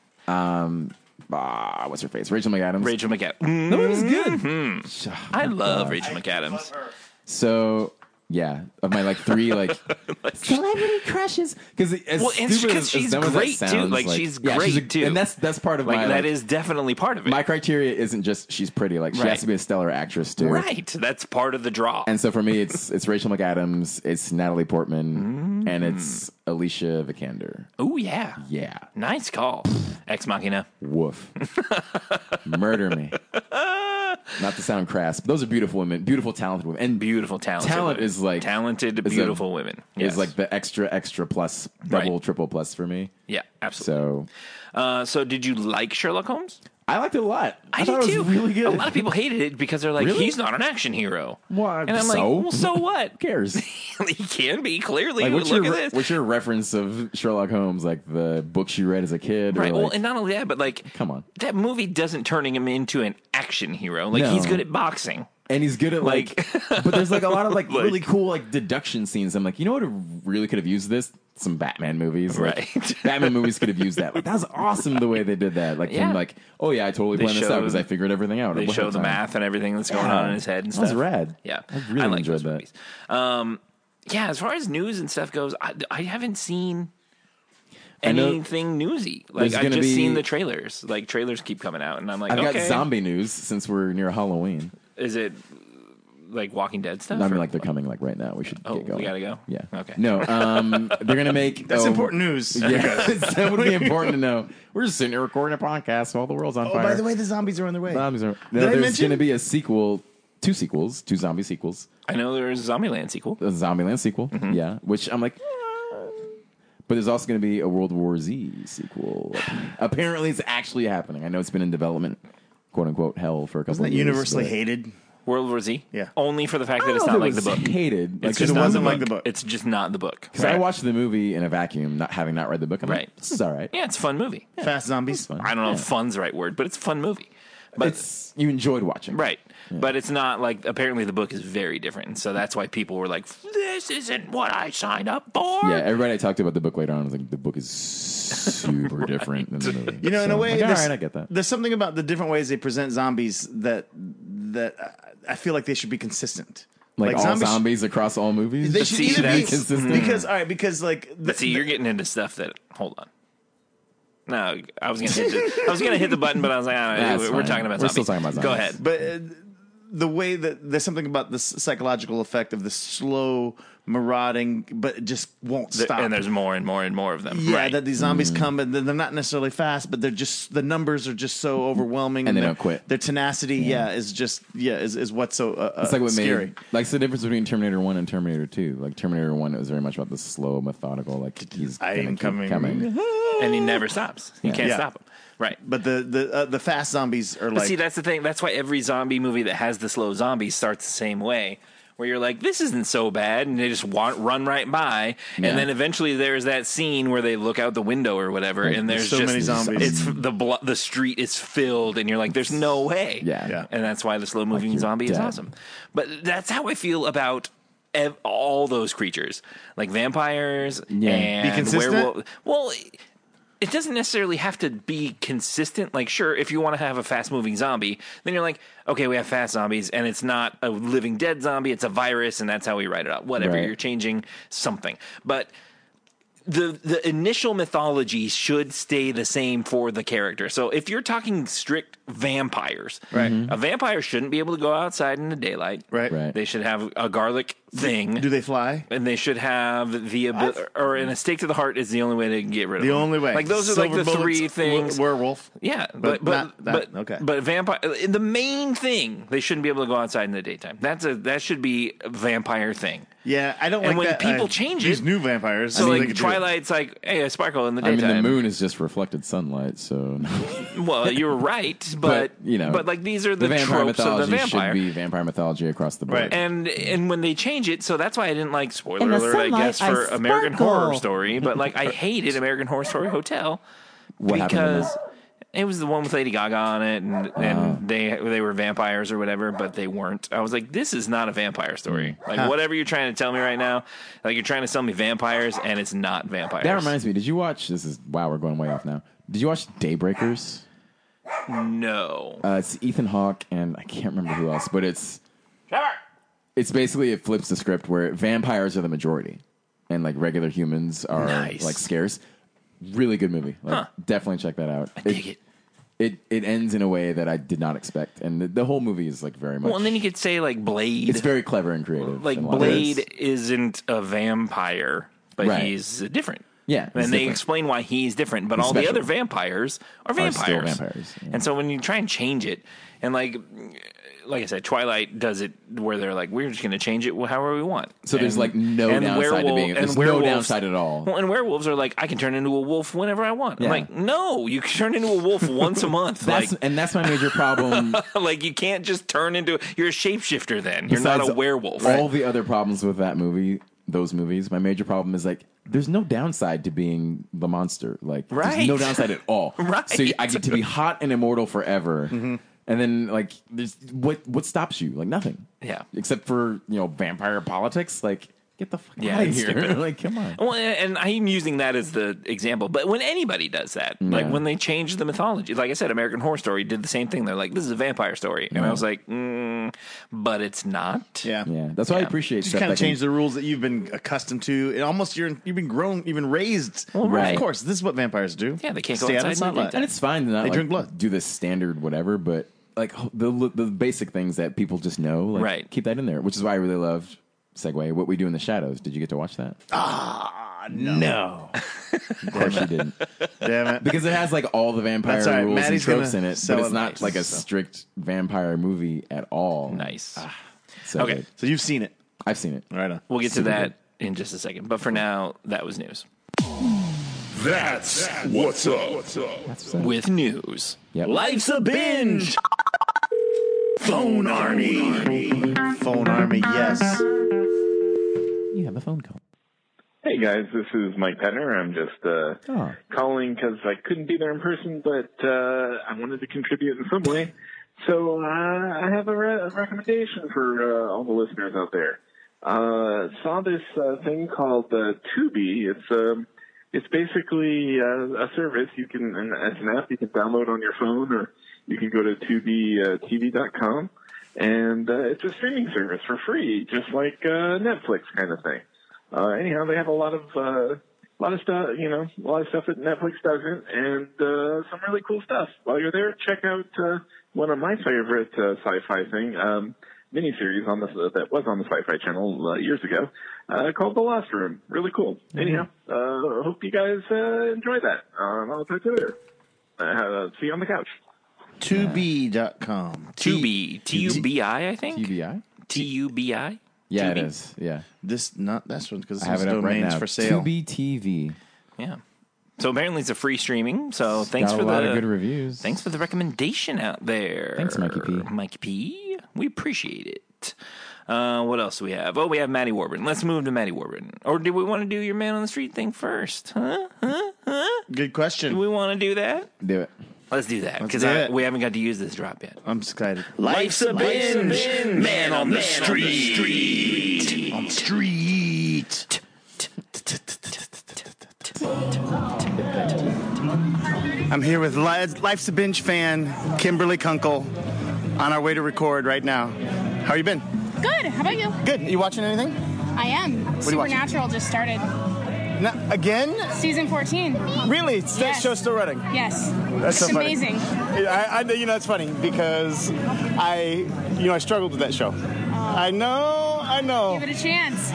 What's her face? Rachel McAdams. Rachel McAdams. No, it was good. I love Rachel McAdams. So yeah, of my like three like celebrity crushes because Well, and she's great, too. Like, she's great, too. and that's part of Like my that is definitely part of it. my criteria isn't just she's pretty. Like she Right. has to be a stellar actress too. Right, that's part of the draw. And so for me, it's Rachel McAdams, it's Natalie Portman, and it's Alicia Vikander. Oh yeah, Yeah, nice call, Ex Machina. woof, murder me. Not to sound crass, but those are beautiful women, beautiful talented women, and Beautiful, talented. Talent women. is like- talented, is a- beautiful women. Yes. is like the extra plus, double, Right. triple plus for me. yeah, absolutely. So So, did you like Sherlock Holmes? I liked it a lot. I did thought it too. was really good. A lot of people hated it because they're like, Really? he's not an action hero. Well, and I'm like, so? well, so what? Who cares? He can be clearly. Like, Look at this. what's your reference of Sherlock Holmes? Like the books you read as a kid, Right. Or Well, like, and not only that, but like, come on. that movie doesn't turning him into an action hero. Like No. he's good at boxing. And he's good at like, but there's like a lot of like, Like- really cool like deduction scenes. I'm like, you know what really could have used this? Some Batman movies, Like, Right. Batman movies could have used that. Like that was awesome the way they did that. Like Yeah. him, like, oh yeah, I totally They planned this show- out because I figured everything out. They ahead show of the time. math and everything that's going Yeah. on in his head and That stuff. was rad. Yeah, I really like enjoyed those that. movies. Yeah, as far as news and stuff goes, I haven't seen I know anything newsy. Like there's I've gonna just be- seen the trailers. Like trailers keep coming out, and I'm like, I've okay, got zombie news since we're near Halloween. is it like Walking Dead stuff? I mean, or- like they're coming like right now. We should Oh, get going. we gotta go? Yeah. Okay. No, they're gonna make That's important news. Yeah, that would be important to know. We're just sitting here recording a podcast while the world's on Oh, fire. by the way, the zombies are on their way. Zombies are. Did I There's mention- going to be a sequel, two zombie sequels, I know there's a Zombieland sequel. a Zombieland sequel. Mm-hmm. Yeah, which I'm like, But there's also going to be a World War Z sequel. Apparently, it's actually happening. I know it's been in development, quote unquote, hell for a couple Isn't of that years. universally but hated? World War Z? Yeah. Only for the fact I that don't it's know not if like it the was book. hated. It's just just not not the the book. book. the book. It's just not the book. Because I watched the movie in a vacuum, not having not read the book. I'm Right. like, this is all right. Yeah, it's a fun movie. Fast Zombies. Fun. I don't know if fun's the right word, but it's a fun movie. But You enjoyed watching. right. But it's not like, apparently the book is very different. And so that's why people were like, this isn't what I signed up for. Yeah, everybody I talked about the book later on was like, the book is super different than the movie. You know, in a way, like, all there's- right, I get that. There's something about the different ways they present zombies that I feel like they should be consistent. Like all zombies- zombies across all movies? They should See, either be that's- consistent. because like But see, you're getting into stuff that, hold on. No, I was gonna hit the button, but I was like, That's we're fine. talking about We're zombies. still talking about Go zombies. ahead. But the way that there's something about the psychological effect of the slow marauding, but it just won't stop. And there's more and more and more of them. yeah, right. that these zombies come and they're not necessarily fast, but they're just the numbers are just so overwhelming, And they their- don't quit. Their tenacity, is what's so It's like what scary. made, like, it's the difference between Terminator 1 and Terminator 2. Like, Terminator 1, it was very much about the slow, methodical, like, he's I gonna am keep coming. And he never stops. You can't Yeah. stop him. Right. But the fast zombies are But like see, that's the thing. That's why every zombie movie that has the slow zombies starts the same way, where you're like, this isn't so bad, and they just run right by, Yeah. and then eventually there's that scene where they look out the window or whatever, and there's so just many zombies. It's the street is filled, and you're like, there's no way. Yeah. Yeah. And that's why the slow moving you're zombie is dead. awesome. But that's how I feel about all those creatures, like vampires Yeah. and Be consistent? werewolves. Well. It doesn't necessarily have to be consistent. Like, sure, if you want to have a fast-moving zombie, then you're like, okay, we have fast zombies, and it's not a living dead zombie, it's a virus, and that's how we write it out. Whatever, Right. you're changing something. But the initial mythology should stay the same for the character. So if you're talking strict vampires, Right. a vampire shouldn't be able to go outside in the daylight. right. Right. They should have a garlic thing. Do they fly? And they should have the ability, or in a stake to the heart is the only way to get rid of The them. only way. Like those are like Silver the three bullets, things. Werewolf. Yeah, But not that- okay. But vampire. The main thing, they shouldn't be able to go outside in the daytime. That should be a vampire thing. Yeah, I don't And like when that. people change these it- new vampires. So I mean, they like could do it. Twilight's like, hey, I sparkle in the I mean, daytime. the moon is just reflected sunlight, so Well, you're right, but you know, but like these are the vampire tropes of the mythology vampire. should be vampire mythology across the board. Right. And when they change it, so that's why I didn't like spoiler In the alert, I sunlight, guess, I for American sparkle. Horror Story, but like I hated American Horror Story Hotel What happened in because it was the one with Lady Gaga on it, and they were vampires or whatever, but they weren't. I was like, this is not a vampire story. Like whatever you're trying to tell me right now, like you're trying to sell me vampires, and it's not vampires. That reminds me. Did you watch? Wow, we're going way off now. Did you watch Daybreakers? No. It's Ethan Hawke and I can't remember who else, but it's basically it flips the script where vampires are the majority and like regular humans are Nice. like scarce. Really good movie. Like, definitely check that out. I dig it. It ends in a way that I did not expect, and the whole movie is like very much. Well, and then you could say like Blade. it's very clever and creative. like in a lot of Blade ways. isn't a vampire, but Right. he's different. Yeah, he's and they different. explain why he's different, but He's all the special. other vampires are Are still vampires. vampires, yeah. And so when you try and change it, and like I said, Twilight does it where they're like, we're just going to change it however we want. So there's, And- like, no and downside to being- there's no werewolves- downside at all. Well, and werewolves are like, I can turn into a wolf whenever I want. Yeah. I'm like, no, you can turn into a wolf once a month. That's my major problem. Like you can't just turn into. You're a shapeshifter. Then you're not a Besides werewolf. All the other problems with that movie, those movies, my major problem is like there's no downside to being the monster. Like Right. there's no downside at all. Right. So I get to be hot and immortal forever. And then like there's what stops you? Like nothing. Yeah. Except for, vampire politics. Like get the fuck Yeah, out of it's here. stupid. Like come on. Well, and I'm using that as the example, but when anybody does that, like when they change the mythology, like I said, American Horror Story did the same thing. They're like, "This is a vampire story," and I was like, "But it's not." Yeah. Yeah. That's why I appreciate Just stuff kind of that can- change the rules that you've been accustomed to, and almost you've been raised. Well, right. Of course, this is what vampires do. Yeah, they can't go Stay out of outside in the sunlight. daytime. And it's fine to not They like, drink blood. do the standard whatever, but like the basic things that people just know, like Right. keep that in there. Which is why I really loved Segue, What We Do in the Shadows. Did you get to watch that? No, Of course you didn't, damn it. because it has like all the vampire That's all right. rules Maddie's and tropes gonna in it, sell but it's it not nice, like a so. strict vampire movie at all. Nice. So Okay. good. So you've seen it, I've seen it. right? On. We'll get to Super that in just a second, but for now, that was news. That's what's up. With news. Yep. Life's a binge. Phone Army. Phone Army, yes. You have a phone call. Hey guys, this is Mike Petner. I'm just calling because I couldn't be there in person, but I wanted to contribute in some way. So I have a recommendation for all the listeners out there. Saw this thing called Tubi. It's basically a service it's an app you can download on your phone, or you can go to tubitv.com, and it's a streaming service for free, just like Netflix kind of thing. Anyhow, they have a lot of stuff, a lot of stuff that Netflix doesn't, and some really cool stuff. While you're there, check out one of my favorite sci-fi miniseries that was on the Sci-Fi Channel years ago, called The Lost Room. Really cool. Anyhow, hope you guys enjoy that. I'll talk to you later. See you on the couch. Tubi.com. Tubi. T-U-B-I, I think? TBI? T-U-B-I? Yeah, Tubi? it is. Yeah. This not this one because I have this it up right domain's now. for sale. Tubi TV. Yeah. So apparently it's a free streaming. So thanks Got for a lot of good reviews. Thanks for the recommendation out there. Thanks, Mikey P. Mikey P. We appreciate it. What else do we have? Oh, we have Maddie Warburton. Let's move to Maddie Warburton. Or do we want to do your man on the street thing first? Huh? Good Do question. we want to do that? Do it. Let's do that Let's because do it. we haven't got to use this drop yet. I'm excited. Life's a binge. Man on the street. On the street. I'm here with Life's a Binge fan, Kimberly Kunkel, on our way to record right now. How you been? Good. How about you? Good. You watching anything? I am. you watching? Supernatural just started. Again? Season 14. Really? That Yes. show's still running? Yes. That's so It's funny. amazing. It's funny because I struggled with that show. I know. Give it a chance.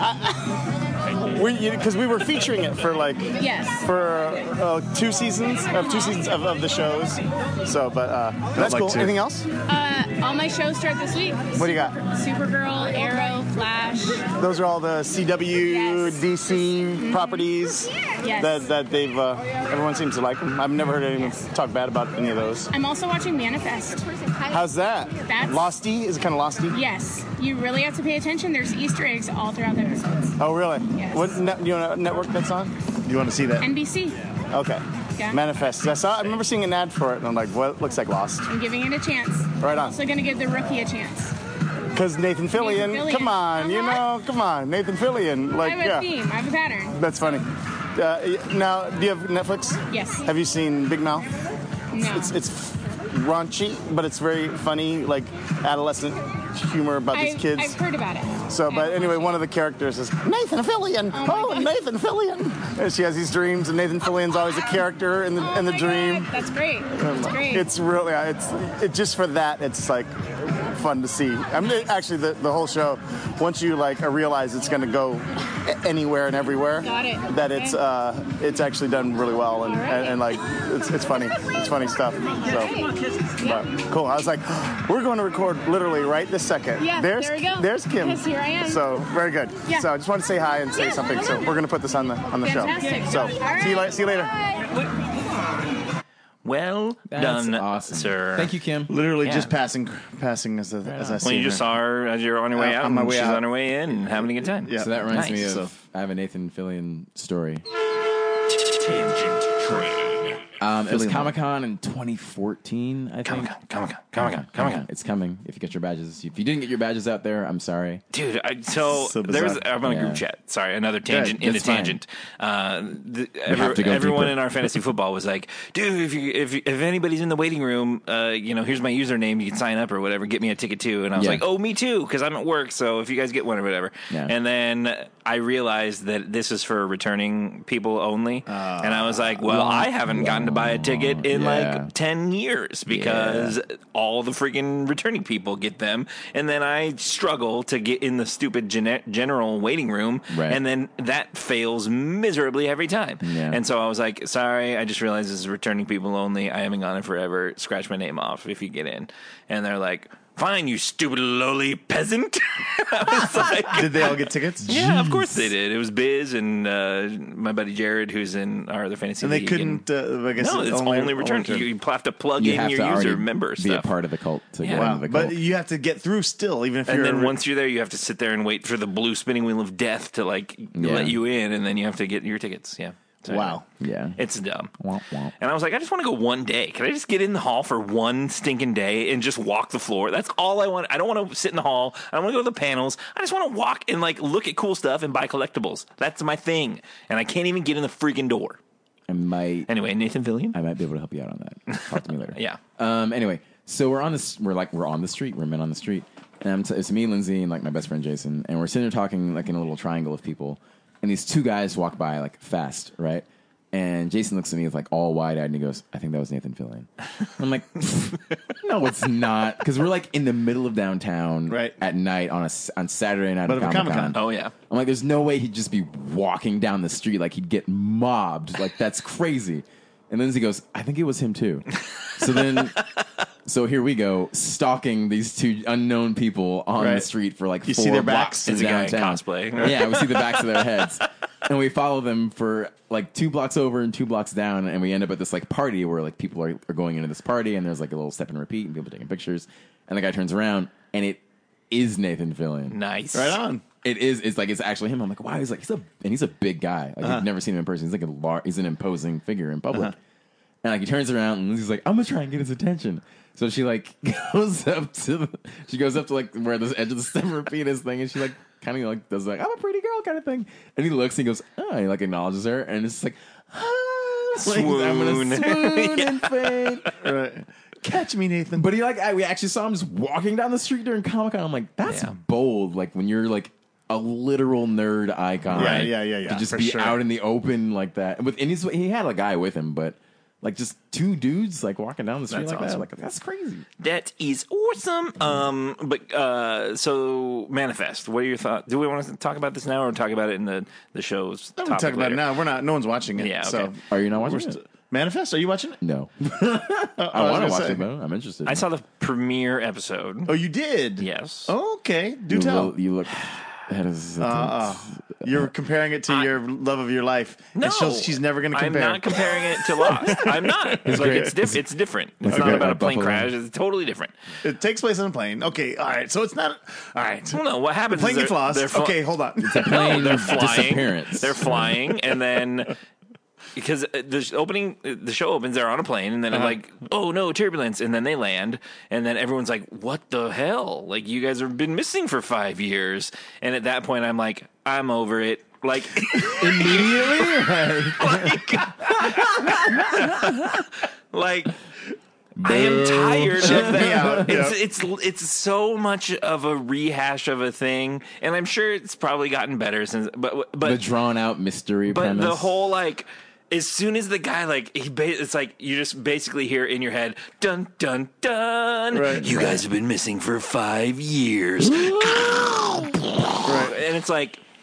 Because we were featuring it for Yes. for 2 seasons of the shows. So, but that's cool. Anything else? All my shows start this week. What do you got? Supergirl, Arrow, Flash. Those are all the CW, Yes. DC properties Yes. that they've. Everyone seems to like them. I've never heard anyone talk bad about any of those. I'm also watching Manifest. How's that? That's- Losty? Is it kind of losty? Yes. You really have to pay attention. There's Easter eggs all throughout the episodes. Oh, really? Yes. What you know what network that's on? You want to see that? NBC. Okay. Yeah. Manifest. I remember seeing an ad for it, and I'm like, "What? Looks like Lost." I'm giving it a chance. Right on. Also going to give The Rookie a chance. Because Nathan Fillion. Fillion. Come on, come on, Nathan Fillion. I have a theme. I have a pattern. That's funny. Now, do you have Netflix? Yes. Have you seen Big Mouth? No. It's raunchy, but it's very funny, like adolescent humor about these kids. I've heard about it. So, but anyway, one of the characters is Nathan Fillion. Oh my God. Nathan Fillion. And she has these dreams, and Nathan Fillion's always a character in the Oh my dream. God. That's great. That's great. It's really, it's just for that. It's like fun to see. I mean, actually, the whole show. Once you realize it's going to go anywhere and everywhere, Got it. that Okay. it's actually done really well, and, All right. and like it's funny. It's funny stuff. So, but cool. I was like, we're going to record literally right this second. Yeah, There's there we go. There's Kim. Yes, here I am. So very good. Yeah. So I just want to say hi and say Yeah, something. So hello. we're going to put this on the Fantastic. show. So All right. see you later. Bye. Well That's done, awesome. sir. Thank you, Kim. Literally Yeah. just passing as I see Well, you just saw her as you're on your way out. on my and way she's out. on her way in and having a good time. Yeah. So that reminds me Nice. of, I have a Nathan Fillion story. Tangent train. It was Comic-Con in 2014, I think. Comic-Con. It's coming. If you get your badges. If you didn't get your badges out there, I'm sorry. Dude, So there's bizarre. I'm on a group Yeah. chat. Sorry, another tangent Good, into that's fine. tangent. have to go Everyone deeper. in our fantasy football was like, dude, if anybody's in the waiting room, here's my username. You can sign up or whatever. Get me a ticket too. And I was Yeah. like, oh, me too, because I'm at work. So if you guys get one or whatever. Yeah. And then I realized that this is for returning people only. And I was like, well, I haven't gotten to buy a ticket in Yeah. like 10 years because all the freaking returning people get them. And then I struggle to get in the stupid general waiting room. Right. And then that fails miserably every time. Yeah. And so I was like, sorry, I just realized this is returning people only. I haven't gone in forever. Scratch my name off if you get in. And they're like, fine, you stupid lowly peasant. I was like, Did they all get tickets? yeah, of course they did. It was Biz and my buddy Jared, who's in our other fantasy And they league, couldn't. I guess no, it's only return. You have to plug You in have your to user already member be stuff. a part of the cult to Yeah. get Wow, into the cult. but you have to get through still, even if And you're. then once you're there, you have to sit there and wait for the blue spinning wheel of death to let you in, and then you have to get your tickets. Yeah. So, Wow. Yeah. It's dumb. Womp womp. And I was like, I just want to go one day. Can I just get in the hall for one stinking day and just walk the floor? That's all I want. I don't want to sit in the hall. I don't want to go to the panels. I just want to walk and look at cool stuff and buy collectibles. That's my thing. And I can't even get in the freaking door. Anyway, Nathan Fillion? I might be able to help you out on that. Talk to me later. Yeah. Anyway, so we're on this. We're on the street. We're men on the street, and it's me, Lindsay, and my best friend Jason, and we're sitting there talking in a little triangle of people, and these two guys walk by fast, right? And Jason looks at me with all wide-eyed, and he goes, "I think that was Nathan Fillion." I'm like, "No, it's not," because we're in the middle of downtown at night on Saturday night at Comic-Con. Oh yeah. I'm like, there's no way he'd just be walking down the street he'd get mobbed. That's crazy. And Lindsay goes, I think it was him too. So here we go, stalking these two unknown people on the street for you 4 see their blocks backs? It's a guy in downtown. cosplay. Yeah, we see the backs of their heads. And we follow them for 2 blocks over and 2 blocks down, and we end up at this party where people are going into this party, and there's a little step and repeat, and people taking pictures. And the guy turns around, and it is Nathan Fillion. Nice. Right on. It is. It's actually him. I'm like, wow. He's a big guy. I've never seen him in person. He's he's an imposing figure in public. And he turns around and he's like, I'm gonna try and get his attention. So she goes up to where the edge of the stem repeat is thing, and she kind of does I'm a pretty girl kind of thing. And he looks and he goes, oh, he acknowledges her, and it's Swoon. I'm gonna swoon and faint. Right. Catch me, Nathan. But we actually saw him just walking down the street during Comic-Con. I'm like, that's bold. When you're a literal nerd icon. Right, yeah. To just for be sure. out in the open like that. And he had a guy with him, but just 2 dudes walking down the street That's awesome. that. That's crazy. That is awesome. So Manifest. What are your thoughts? Do we want to talk about this now, or talk about it in the show's? I'm talking about it now. We're not. No one's watching it. Yeah. Okay. So Are you not watching it? Manifest? Are you watching it? No. I I want to watch it though. I'm interested. I saw the premiere episode. Oh, you did? Yes. Okay. Do tell. You look. That is. You're comparing it to your love of your life. No, And she's never going to compare. I'm not comparing it to Lost. I'm not. It's it's different. It's not about a plane Buffalo. crash. It's totally different. It takes place on a plane. Okay. All right. So it's not. All right. Well, no. What happens? Plane is gets lost. they're Okay. Hold on. Plane they're flying. disappearance. They're flying, and then because the show opens, they're on a plane, and then oh no, turbulence, and then they land, and then everyone's like, what the hell? You guys have been missing for 5 years, and at that point, I'm like, I'm over it. Immediately. I am tired of that. Yeah. It's so much of a rehash of a thing, and I'm sure it's probably gotten better since. But the drawn out mystery but premise. the whole as soon as the guy it's you just basically hear in your head, dun dun dun. Right. You guys have been missing for 5 years, Right. and it's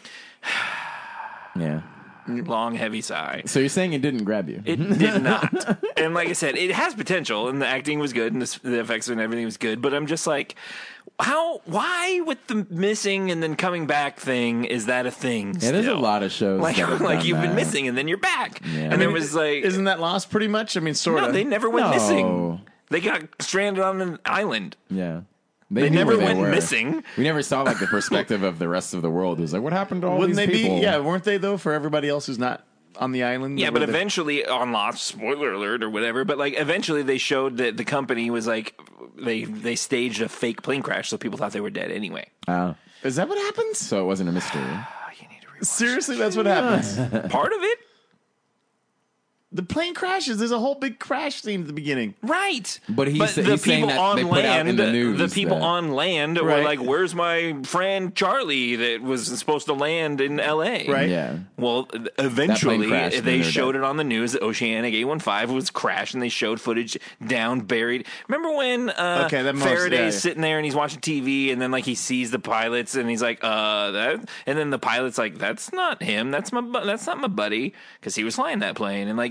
Yeah. long heavy sigh. So you're saying it didn't grab you? It did not. And like I said, it has potential, and the acting was good, and the effects and everything was good. But I'm just why with the missing and then coming back thing, is that a thing? Yeah, there's a lot of shows that have done you've been that. missing and then you're back. Yeah. And there was Isn't that Lost pretty much? I mean, sort no, of. they never went No. missing. They got stranded on an island. Yeah. They knew never where went were. missing. We never saw the perspective of the rest of the world. It was what happened to all Wouldn't these they people? be? Yeah, weren't they though? For everybody else who's not on the island. Yeah, Were but they- eventually on Lost, spoiler alert or whatever, but eventually they showed that the company was they staged a fake plane crash, so people thought they were dead anyway. is that what happens? So it wasn't a mystery. Seriously, that's what happens. Part of it? The plane crashes. There's a whole big crash scene at the beginning. Right. But he's the saying people that on they put out in land, the news people that- on land were Right. like, "Where's my friend Charlie that was supposed to land in L.A.?" Right. Yeah. Well, eventually crashed and they they're showed dead. it on the news that Oceanic 815 was crashed, and they showed footage down buried. Remember when Okay, that must- Faraday's yeah. sitting there and he's watching TV, and then he sees the pilots, and he's like, that, and then the pilot's like, "That's not him. That's not my buddy," because he was flying that plane, and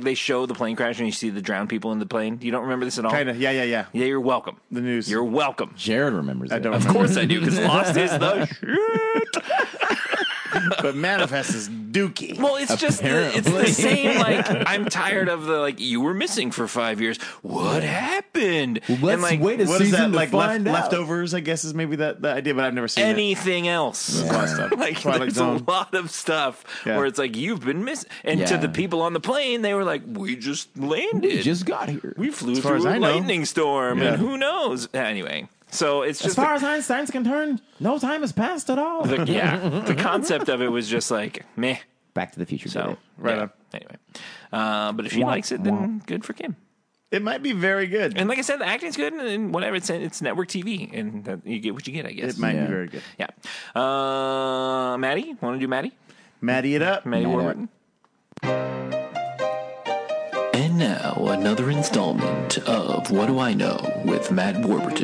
they show the plane crash and you see the drowned people in the plane. You don't remember this at all? Kind of. Yeah. Yeah, you're welcome. The news. You're welcome. Jared remembers it. Of course I do, because Lost is the shit. But Manifest is dookie. Well, it's just it's the same. Like, I'm tired of the you were missing for 5 years. What happened? Well, let's wait a What is season that? to find out. Leftovers, I guess, is maybe the idea, but I've never seen anything else. A lot of stuff. Like, Twilight there's Zone. a lot of stuff where it's like, you've been missing. And to the people on the plane, they were like, we just landed. We just got here. We flew As far through as a I know. lightning storm, and who knows? Anyway, so it's just As far as Einstein's concerned, no time has passed at all. the concept of it was just like meh. Back to the Future. So Right on. Anyway, but if she likes it, then good for Kim. It might be very good. And like I said, the acting's good, and whatever, it's network TV, and you get what you get, I guess. It might be very good. Yeah. Maddie, want to do Maddie? Maddie it up. Maddie Warburton. And now, another installment of What Do I Know with Matt Warburton.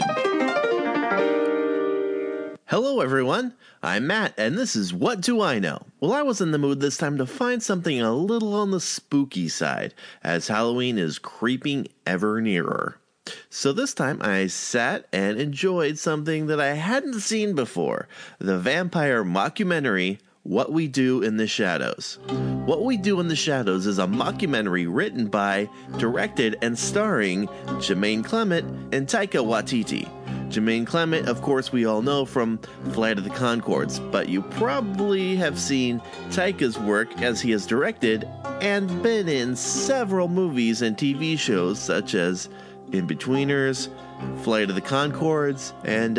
Hello, everyone. I'm Matt, and this is What Do I Know? Well, I was in the mood this time to find something a little on the spooky side, as Halloween is creeping ever nearer. So this time I sat and enjoyed something that I hadn't seen before, the vampire mockumentary, What We Do in the Shadows. What We Do in the Shadows is a mockumentary written by, directed, and starring Jermaine Clement and Taika Waititi. Jermaine Clement, of course, we all know from Flight of the Conchords, but you probably have seen Taika's work as he has directed and been in several movies and TV shows such as In-Betweeners, Flight of the Conchords, and,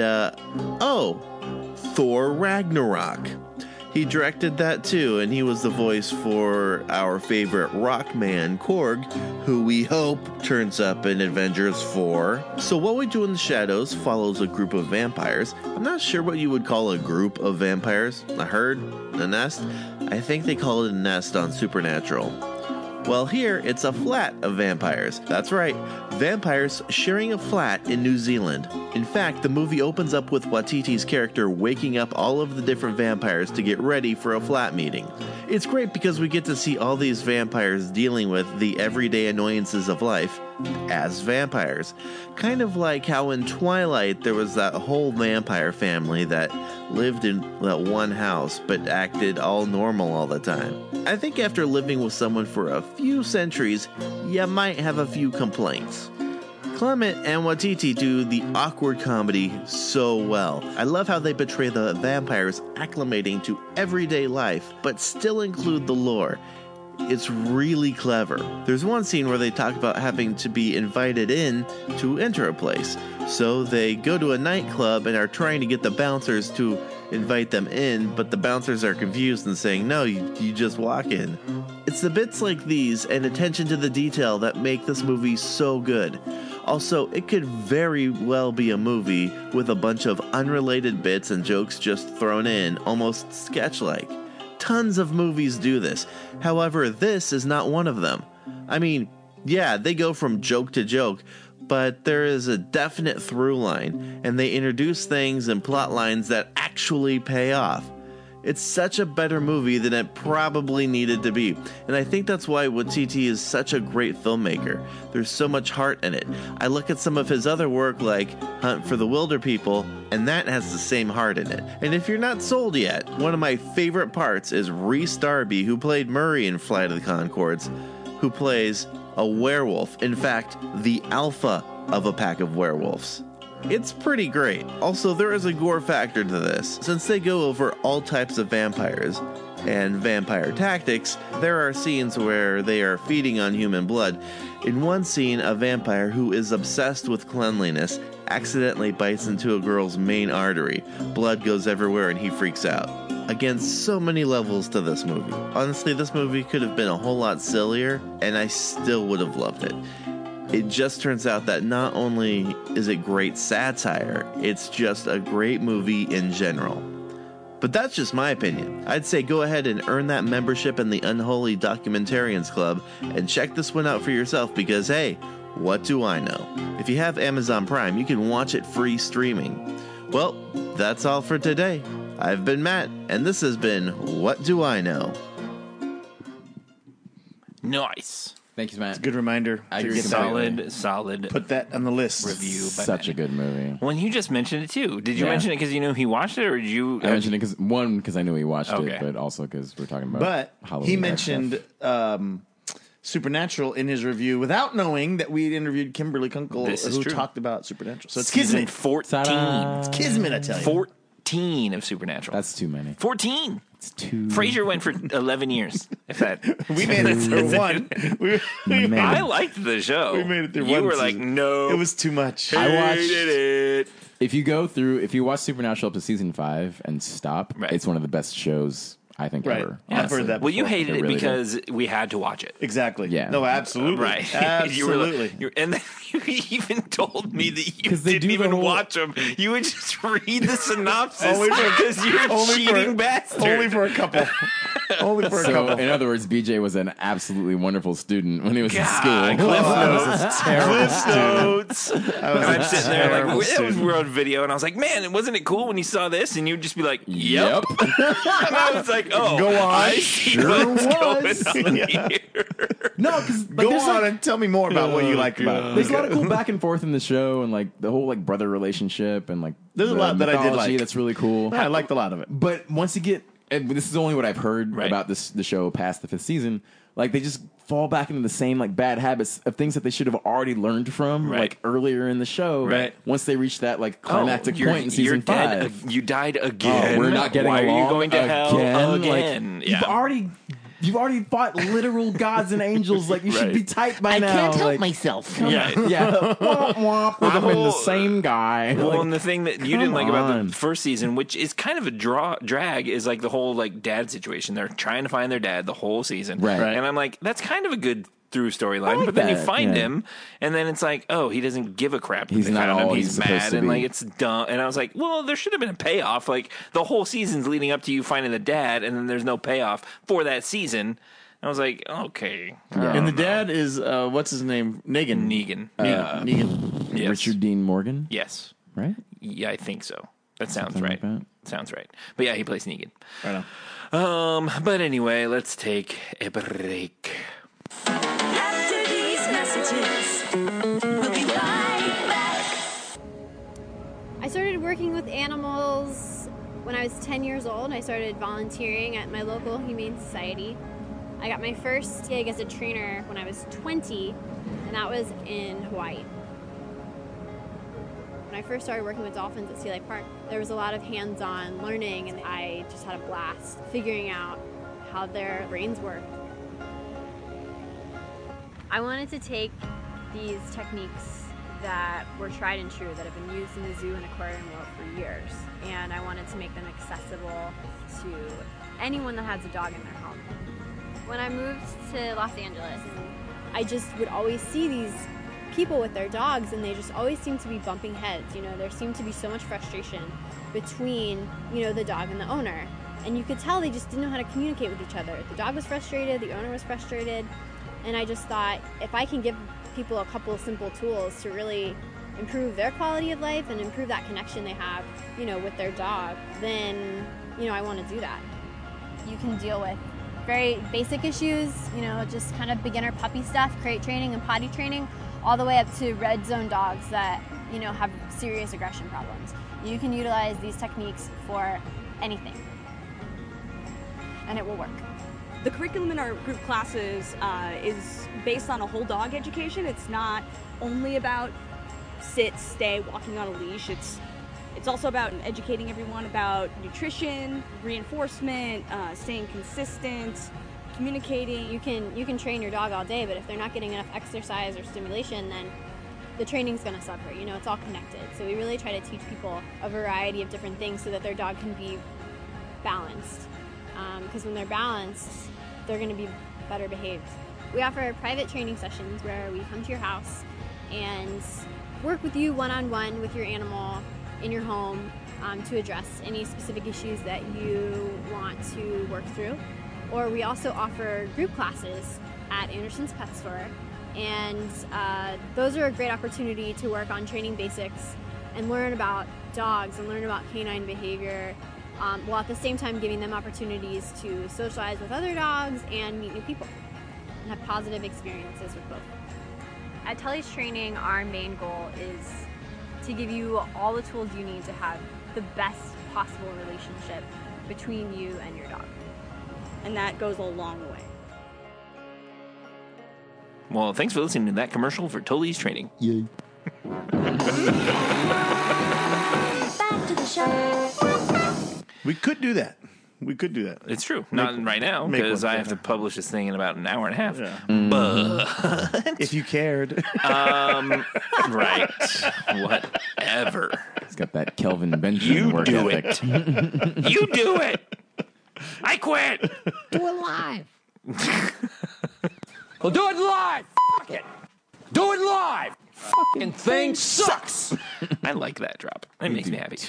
Thor Ragnarok. He directed that too, and he was the voice for our favorite Rockman, Korg, who we hope turns up in Avengers 4. So What We Do in the Shadows follows a group of vampires. I'm not sure what you would call a group of vampires. A herd? A nest? I think they call it a nest on Supernatural. Well, here it's a flat of vampires. That's right, vampires sharing a flat in New Zealand. In fact, the movie opens up with Waititi's character waking up all of the different vampires to get ready for a flat meeting. It's great because we get to see all these vampires dealing with the everyday annoyances of life as vampires. Kind of like how in Twilight there was that whole vampire family that lived in that one house but acted all normal all the time. I think after living with someone for a few centuries, you might have a few complaints. Clement and Waititi do the awkward comedy so well. I love how they portray the vampires acclimating to everyday life, but still include the lore. It's really clever. There's one scene where they talk about having to be invited in to enter a place. So they go to a nightclub and are trying to get the bouncers to invite them in, but the bouncers are confused and saying, no, you just walk in. It's the bits like these and attention to the detail that make this movie so good. Also, it could very well be a movie with a bunch of unrelated bits and jokes just thrown in, almost sketch-like. Tons of movies do this. However, this is not one of them. I mean, yeah, they go from joke to joke, but there is a definite through line, and they introduce things and plot lines that actually pay off. It's such a better movie than it probably needed to be, and I think that's why Waititi is such a great filmmaker. There's so much heart in it. I look at some of his other work like Hunt for the Wilder People, and that has the same heart in it. And if you're not sold yet, one of my favorite parts is Rhys Darby, who played Murray in Flight of the Conchords, who plays a werewolf, in fact, the alpha of a pack of werewolves. It's pretty great. Also, there is a gore factor to this. Since they go over all types of vampires and vampire tactics, there are scenes where they are feeding on human blood. In one scene, a vampire who is obsessed with cleanliness accidentally bites into a girl's main artery. Blood goes everywhere and he freaks out. Again, so many levels to this movie. Honestly, this movie could have been a whole lot sillier, and I still would have loved it. It just turns out that not only is it great satire, it's just a great movie in general. But that's just my opinion. I'd say go ahead and earn that membership in the Unholy Documentarians Club and check this one out for yourself because, hey, what do I know? If you have Amazon Prime, you can watch it free streaming. Well, that's all for today. I've been Matt, and this has been What Do I Know? Nice. Thank you, Matt. Good reminder. I to agree get that. completely. Solid. Put that on the list. Review. By Such Matt. a good movie. Well, and you just mentioned it too. Did you Yeah. mention it because you knew he watched it, or did you? I mentioned it because I knew he watched Okay. it, but also because we're talking about. But Halloween he and mentioned stuff. Supernatural in his review without knowing that we interviewed Kimberly Kunkel, This is who true. talked about Supernatural. So it's Season Kismet. 14. Ta-da. It's Kismet, I tell you. 14 of Supernatural. That's too many. 14. It's too. Frasier went for 11 years. If that. We made it through one. Man. I liked the show. We made it through You one were like, season. no. It was too much. I watched. Hated it. If you watch Supernatural up to season 5 and stop, Right. it's one of the best shows I think Right. ever. I've honestly. heard that Well, you before. hated It it really because we had to watch it. Exactly. Yeah. No, absolutely. Right. You were Absolutely. like, and then you even told me that you 'Cause they didn't do the even whole- watch them. You would just read the synopsis Only for- because you're a only for- cheating bastard. Only for a couple. Only for a So, couple. in other words, BJ was an absolutely wonderful student when he was in God, school. Cliff Cliff Notes. I was I'm a sitting there terrible like, student. we're on video, and I was like, man, wasn't it cool when you saw this? And you'd just be like, yep. Yep. And I was like, oh, Go on. I see Sure what's was. going on Yeah. here. No, because Go on and tell me more about what you liked about it. There's a lot of cool back and forth in the show, and like the whole like brother relationship, and like There's a the lot that I did mythology like. That's really cool. I liked a lot of it. But once you get, and this is only what I've heard Right. about the show past the 5th season, like they just fall back into the same like bad habits of things that they should have already learned from Right. like earlier in the show. Right. Once they reach that like climactic you're- point in season you're dead. 5. You died again. Oh, we're not getting Why along are you going to hell again? again? Like, you've already fought literal gods and angels. Like you should Right. be tight by I now. can't help like, myself. Yeah. Yeah, womp womp. Put them in the whole- same guy. Well, Like, and the thing that you didn't like about on. the first season, which is kind of a drag, is like the whole like dad situation. They're trying to find their dad the whole season, Right. And I'm like, that's kind of a good through storyline. like But then you that, find yeah. him, and then it's like, oh, he doesn't give a crap. that He's they not found him. all He's he's supposed mad, to and like be. it's dumb. And I was like, well, there should have been a payoff. Like the whole season's leading up to you finding the dad, and then there's no payoff for that season. I was like, okay. And the dad is, what's his name? Negan. Negan. Negan. Yes. Richard Dean Morgan, Yes. right? Yeah, I think so. That sounds Something right. like that. Sounds right. But yeah, he plays Negan. Right on. But anyway, let's take a break. After these messages, we'll be right back. I started working with animals when I was 10 years old. I started volunteering at my local Humane Society. I got my first gig as a trainer when I was 20, and that was in Hawaii. When I first started working with dolphins at Sea Life Park, there was a lot of hands-on learning, and I just had a blast figuring out how their brains work. I wanted to take these techniques that were tried and true, that have been used in the zoo and aquarium world for years, and I wanted to make them accessible to anyone that has a dog in their home. When I moved to Los Angeles, I just would always see these people with their dogs, and they just always seemed to be bumping heads. You know, there seemed to be so much frustration between, you know, the dog and the owner, and you could tell they just didn't know how to communicate with each other. The dog was frustrated, the owner was frustrated, and I just thought, if I can give people a couple of simple tools to really improve their quality of life and improve that connection they have, you know, with their dog, then, you know, I want to do that. You can deal with very basic issues, you know, just kind of beginner puppy stuff, crate training and potty training, all the way up to red zone dogs that, you know, have serious aggression problems. You can utilize these techniques for anything, and it will work. The curriculum in our group classes is based on a whole dog education. It's not only about sit, stay, walking on a leash. It's also about educating everyone about nutrition, reinforcement, staying consistent, communicating. You can train your dog all day, but if they're not getting enough exercise or stimulation, then the training's going to suffer. You know, it's all connected. So we really try to teach people a variety of different things so that their dog can be balanced. Because when they're balanced, they're going to be better behaved. We offer private training sessions where we come to your house and work with you one-on-one with your animal in your home to address any specific issues that you want to work through. Or we also offer group classes at Anderson's Pet Store, and those are a great opportunity to work on training basics and learn about dogs and learn about canine behavior, while at the same time giving them opportunities to socialize with other dogs and meet new people. and have positive experiences with both. At Tully's Training, our main goal is to give you all the tools you need to have the best possible relationship between you and your dog. And that goes a long way. Well, thanks for listening to that commercial for Tully's Training. Yay. Back to the show. We could do that. It's true. Not right now, make because one I have to publish this thing in about an hour and a half. Yeah. But If you cared. right. Whatever. He's got that Kelvin Benjamin You work do ethic. it. You do it. I quit. Do it live. Well, do it live. Fuck it. Do it live. Fucking thing sucks. I like that drop. It makes me happy.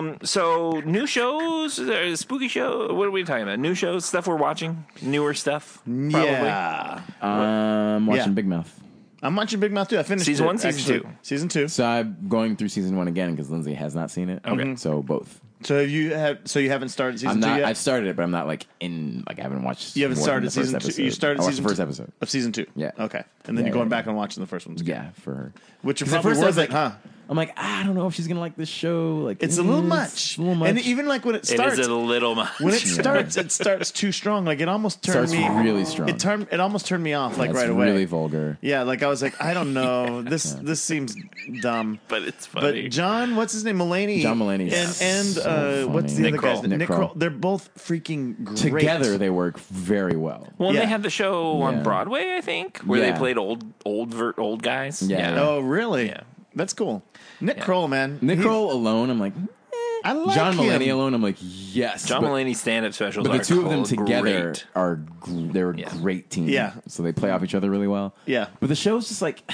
So new shows, spooky show. What are we talking about? New shows, stuff we're watching, newer stuff. Probably. Yeah. Watching Big Mouth. I'm watching Big Mouth too. I finished Season it, 1, Season actually. 2? Season 2. So I'm going through season 1 again because Lindsay has not seen it. Okay. So both. So you haven't started season I'm 2 not. yet? I've started it, but I'm not like in. Like I haven't watched. You haven't more than started the first season 2. episode. You started I watched season the first 2 episode of season 2. Yeah. Okay. And then Yeah, you're going yeah. back and watching the first one. Yeah, for her. Which are 'Cause at probably first I worth was it, like, huh? I'm like, I don't know if she's gonna like this show. Like, It's a little it's much. a little much. And even like when it starts, It is a little much. when it starts too strong. Like it almost turned Starts me really strong. It almost turned me off like It's right away. really vulgar. Yeah, like I was like, I don't know. This seems dumb. But it's funny. But John, what's his name? Mulaney. John Mulaney. And So what's funny. the Nick other guy's Kroll. name? Nick Kroll. They're both freaking great. Together, they work very well. Well, and Yeah. they had the show on Yeah. Broadway, I think, where Yeah. they played old guys. Yeah. Oh, really? Yeah. That's cool. Nick Yeah. Kroll, man. Nick He- Kroll alone, I'm like, I like John him. Mulaney alone, I'm like, yes. John but, Mulaney's stand-up specials but the are two of them together great. are they're a Yeah. great team. Yeah. So they play off each other really well. Yeah. But the show's just like,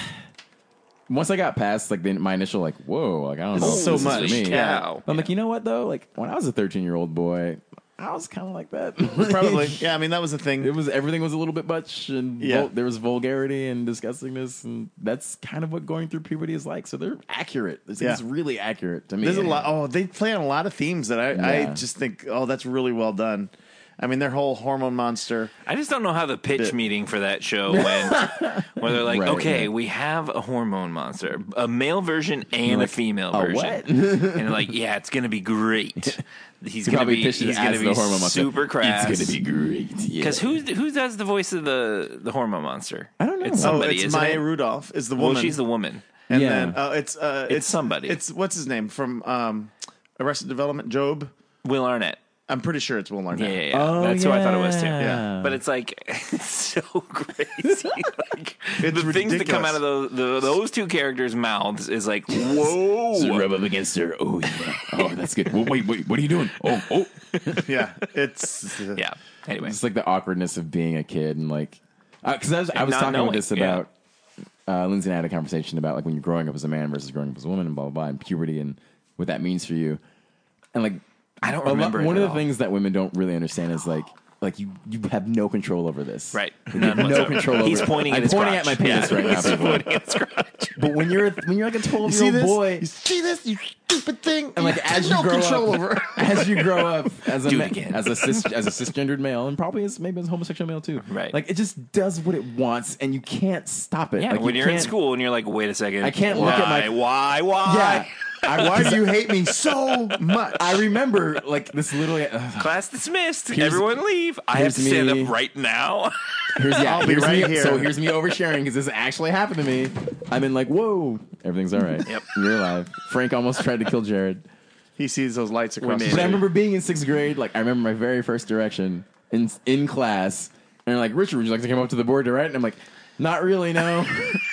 once I got past like my initial like, whoa, like I don't know, It's if so this is much. for me. Cow. I'm like, you know what though? Like when I was a 13-year-old boy, I was kind of like that. Probably. Yeah, I mean, that was the thing. It was everything was a little bit much, and Yeah. there was vulgarity and disgustingness, and that's kind of what going through puberty is like. So they're accurate. It's, Yeah. it's really accurate to me. There's a lot. Oh, they play on a lot of themes that I Yeah. just think, oh, that's really well done. I mean, their whole hormone monster. I just don't know how the pitch Bit. meeting for that show went. Where they're like, Right, okay, right. we have a hormone monster, a male version and You're a like, female "A version. what?" And they're like, yeah, it's gonna be great. He's He gonna probably be pitched it he's gonna as be the hormone monster. super crass. It's gonna be great. Because who does the voice of the hormone monster? I don't know. It's somebody. it's isn't Maya it? Rudolph is the woman. Well, she's the woman. And Yeah. then it's somebody. It's what's his name from Arrested Development? Job. Will Arnett. I'm pretty sure it's Will Arnett. Yeah. That's who I thought it was too. Yeah. But it's like it's so crazy. Like It's the things that come out of those two characters' mouths is like, whoa. So rub up against her. Oh yeah. Oh, that's good. Well, wait. What are you doing? Oh. Yeah, it's Yeah. Anyway, It's like the awkwardness of being a kid and like, because I was not talking knowing, with this about Lindsay and I had a conversation about like when you're growing up as a man versus growing up as a woman and blah blah blah and puberty and what that means for you, and like I don't remember it one at of the all. things that women don't really understand is like you have no control over this. Right. You have no control over He's it. pointing at I'm his pointing crotch. at my penis Yeah. right now. He's people. pointing at his crotch. But when you're like a You see 12-year-old this? boy, You see this? You stupid thing. and like You as have you grow control up, over. as you grow up as a Do it ma- again. as a cisgendered male, and probably maybe as a homosexual male too. Right. Like it just does what it wants, and you can't stop it. Yeah, like, when you you're in can't- school and you're like, wait a second. I can't look at my- Why? Yeah. Why do you hate me so much? I remember like this literally. Class dismissed. Everyone leave. I have to here's stand me. up right now. I'll be here's right me, here. So here's me oversharing because this actually happened to me. I'm in like, whoa, everything's all right. Yep. You're alive. Frank almost tried to kill Jared. He sees those lights across the But I street. remember being in 6th grade. Like I remember my very first direction in class, and they're like, Richard, would you like to come up to the board to write? And I'm like, not really, no.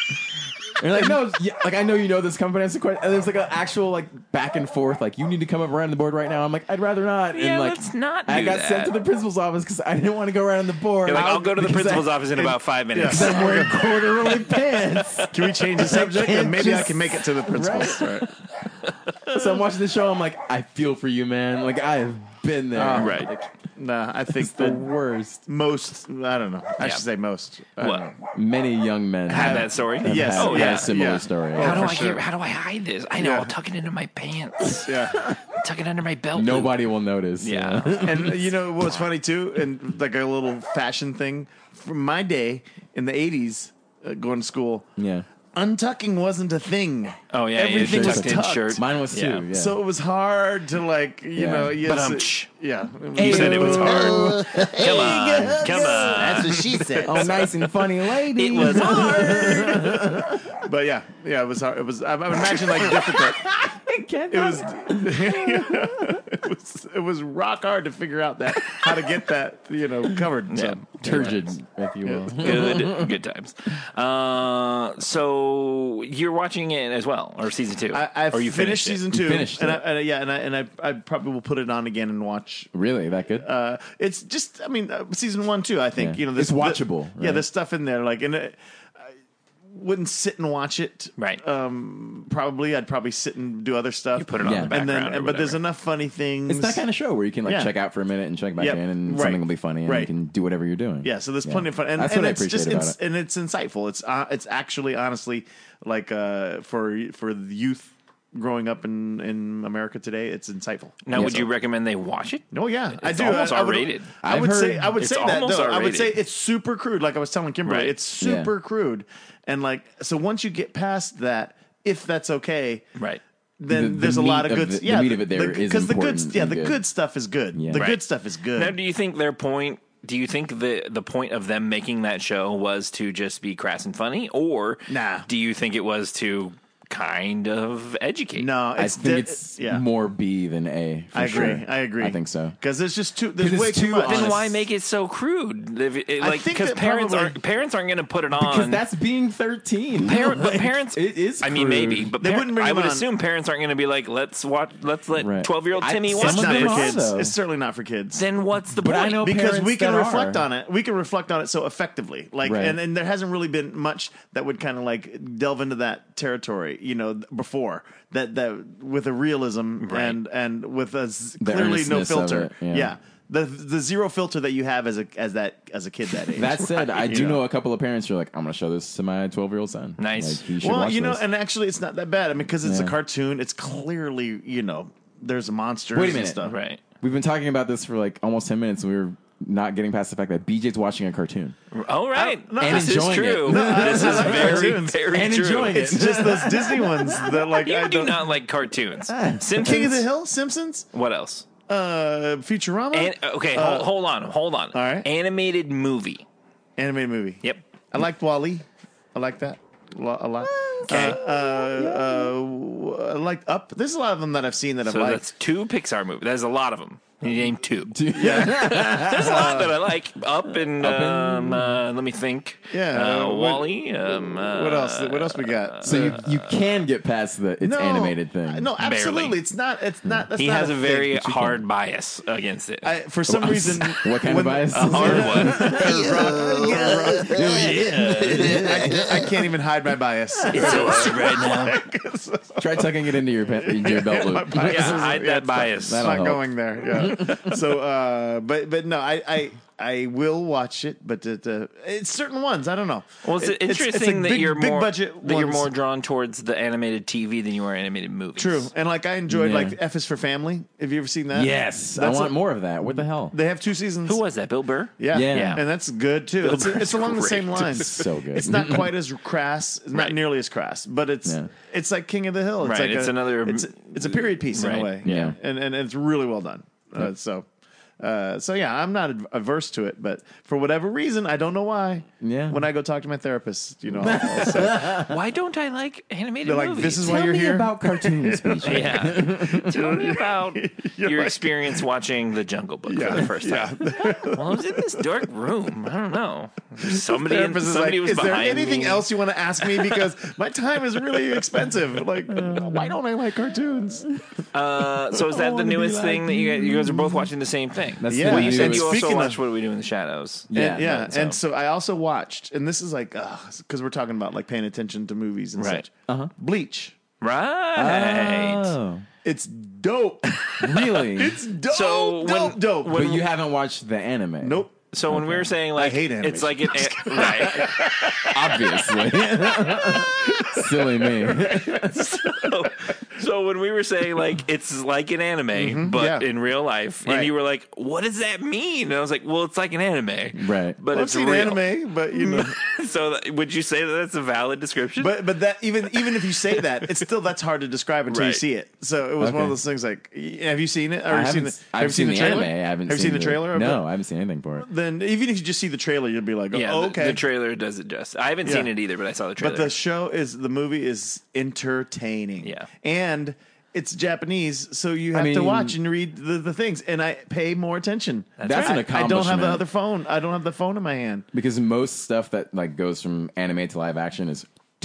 And they're like, no, yeah, like I know you know this comprehensive question. And there's like an actual like back and forth, like you need to come up around the board right now. I'm like, I'd rather not. Yeah, and like, let's not I do got sent that. to the principal's office because I didn't want to go around the board. You're like, I'll go to the Because principal's office in about 5 minutes. Because I'm wearing corduroy pants. Can we change the subject? can't And maybe I just- can make it to the principal. Right. So I'm watching the show. I'm like, I feel for you, man. Like I have been there. Right. Like, Nah, I think it's the that worst. most. I don't know. I Yeah. should say most. I What? don't know. Many young men Had that story? have Yes. had, Oh, had yeah, a similar yeah. story. Oh, How do for I sure. how do I hide this? I know. Yeah. I'll tuck it into my pants. Yeah. tuck it under my belt. Nobody will notice. Yeah. And you know what's funny too, and like a little fashion thing from my day in the '80s, going to school. Yeah. Untucking wasn't a thing. Oh yeah, everything was tucked in tucked. shirt. Mine was too. Yeah. So it was hard to like, you know, yes, yeah. You said it was hard. Come on. That's what she said. Oh, nice and funny lady. It was hard. But yeah, it was hard. It was. I would imagine like difficult. It was rock hard to figure out that how to get that, you know, covered. Yeah. Turgid, if you will. Good times. So you're watching it as well, or season 2? I've or you finished season 2, it? I probably will put it on again and watch. Really, that good? It's just, I mean, season 1 too. I think you know it's watchable. Yeah, there's stuff in there like, and I wouldn't sit and watch it. Right. I'd probably sit and do other stuff. You put it on the background, but there's enough funny things. It's that kind of show where you can like check out for a minute and check back in, and something will be funny, and you can do whatever you're doing. Yeah, so there's plenty of fun, and that's what I it's appreciate just about it. and it's insightful. It's actually honestly like for the youth growing up in America today, it's insightful. Now, would you recommend they watch it? No, yeah, It's I do. almost R-rated. I would say that almost though. I would R-rated. say it's super crude. Like I was telling Kimberly, Right. it's super crude, and like so once you get past that, if that's okay, right. Then The there's a lot meat of of good. the meat of it there is because the good, important the and good. good stuff is good. Yeah. The Right. good stuff is good. Now, do you think their point? Do you think the point of them making that show was to just be crass and funny, or do you think it was to kind of educate? No, I think it's more B than A. For I agree. Sure. I agree. I think so. Because there's just too. There's 'Cause way it's too too much. Then why make it so crude? Like think because that parents probably- aren't going to put it on Because that's being 13. But parents, it is. I mean, maybe, but They wouldn't bring I them would on. assume parents aren't going to be like, let's let 12-year-old Timmy watch It's not this. for kids. though. It's certainly not for kids. Then what's the But point? I know Because parents we can that reflect are. on it. We can reflect on it so effectively. Like, Right. and there hasn't really been much that would kind of like delve into that territory, you know, before that with a realism and with a clearly no earnestness of filter. it, yeah. The zero filter that you have as a kid that age. That said, Right, I you do know a couple of parents who are like, I'm going to show this to my 12-year-old son. Nice. Like, he should Well, watch you know, this. and actually, it's not that bad. I mean, because it's a Yeah. cartoon. It's clearly, you know, there's monsters Wait a and minute. stuff. Right. We've been talking about this for like almost 10 minutes, and we were not getting past the fact that BJ's watching a cartoon. Oh, right. And this is enjoying true. it. This is very, cartoons. very And true. enjoying it. It's just those Disney ones that like You I do don't. not like cartoons. King Simpsons. of the Hill, Simpsons, What else? Futurama, Okay, hold on. All right. Animated movie. animated movie. Yep. I liked Wall-E. I like that a lot. Okay. I liked Up. There's a lot of them that I've seen that I've So liked. that's 2 Pixar movies. There's a lot of them. You name 2. Yeah. There's a lot that I like. Up and let me think. Yeah, Wall-E. What else? What else we got? So you can get past the it's animated thing. No, absolutely. Barely. It's not. It's not. That's He not has a thing. very hard bias against it. For some reason, What kind of bias? A hard one. I can't even hide my bias. It's so hard right now. Try tucking it into your belt loop. Yeah, hide that bias. It's That'll not help. going there. Yeah. So, but no, I will watch it, but it's certain ones. I don't know. Well, it's interesting that you're more drawn towards the animated TV than you are animated movies. True, and like I enjoyed Yeah. like F is for Family. Have you ever seen that? Yes, I That's want more of that. What the hell? They have 2 seasons. Who was that? Bill Burr? Yeah. Yeah. And that's good too. Bill It's Burr's along the same great. lines. So good. It's not quite as crass, not Right. nearly as crass, but it's Yeah. it's like King of the Hill. It's Right, like it's another- it's a period piece in Right. a way. Yeah. And it's really well done. So yeah, I'm not averse to it, but for whatever reason, I don't know why. Yeah. When I go talk to my therapist, you know, I'll say, Why don't I like animated they're like, movies? "This is Tell why you're me here." about cartoons, BJ. Yeah. Tell me about your like- experience watching The Jungle Book for the first time. Well, I was in this dark room. I don't know. Somebody Therapist is somebody like, was "Is there behind anything me. else you want to ask me? Because my time is really expensive. Like, why don't I like cartoons?" So is that the newest thing that you guys are both watching the same thing? That's Yeah. the Well, you said And you also speaking watched of- What Do We Do in the Shadows? Yeah. so- And so I also watched, and this is like, because we're talking about like paying attention to movies and Right. such. Bleach. Right. Oh, It's dope. really? It's dope. So when- dope. But you haven't watched the anime. Nope. So when we were saying like hate animation. it's like it right. Obviously. Silly me. So when we were saying like it's like an anime, but in real life, and you were like, "What does that mean?" And I was like, "Well, it's like an anime, right? But I've it's seen real anime, but you know." So would you say that that's a valid description? But that even if you say that, it's still that's hard to describe until you see it. So it was one of those things. Like, have you seen it? I've seen the trailer? anime. I haven't. Have you seen the trailer? No, I haven't seen anything for it. Then even if you just see the trailer, you'll be like, yeah, "Oh, okay." The trailer does it justice. I haven't seen it either, but I saw the trailer. But the movie is entertaining. Yeah, and it's Japanese, so you have to watch and read the things, and I pay more attention. That's an accomplishment. I don't have the other phone. I don't have the phone in my hand because most stuff that like goes from anime to live action is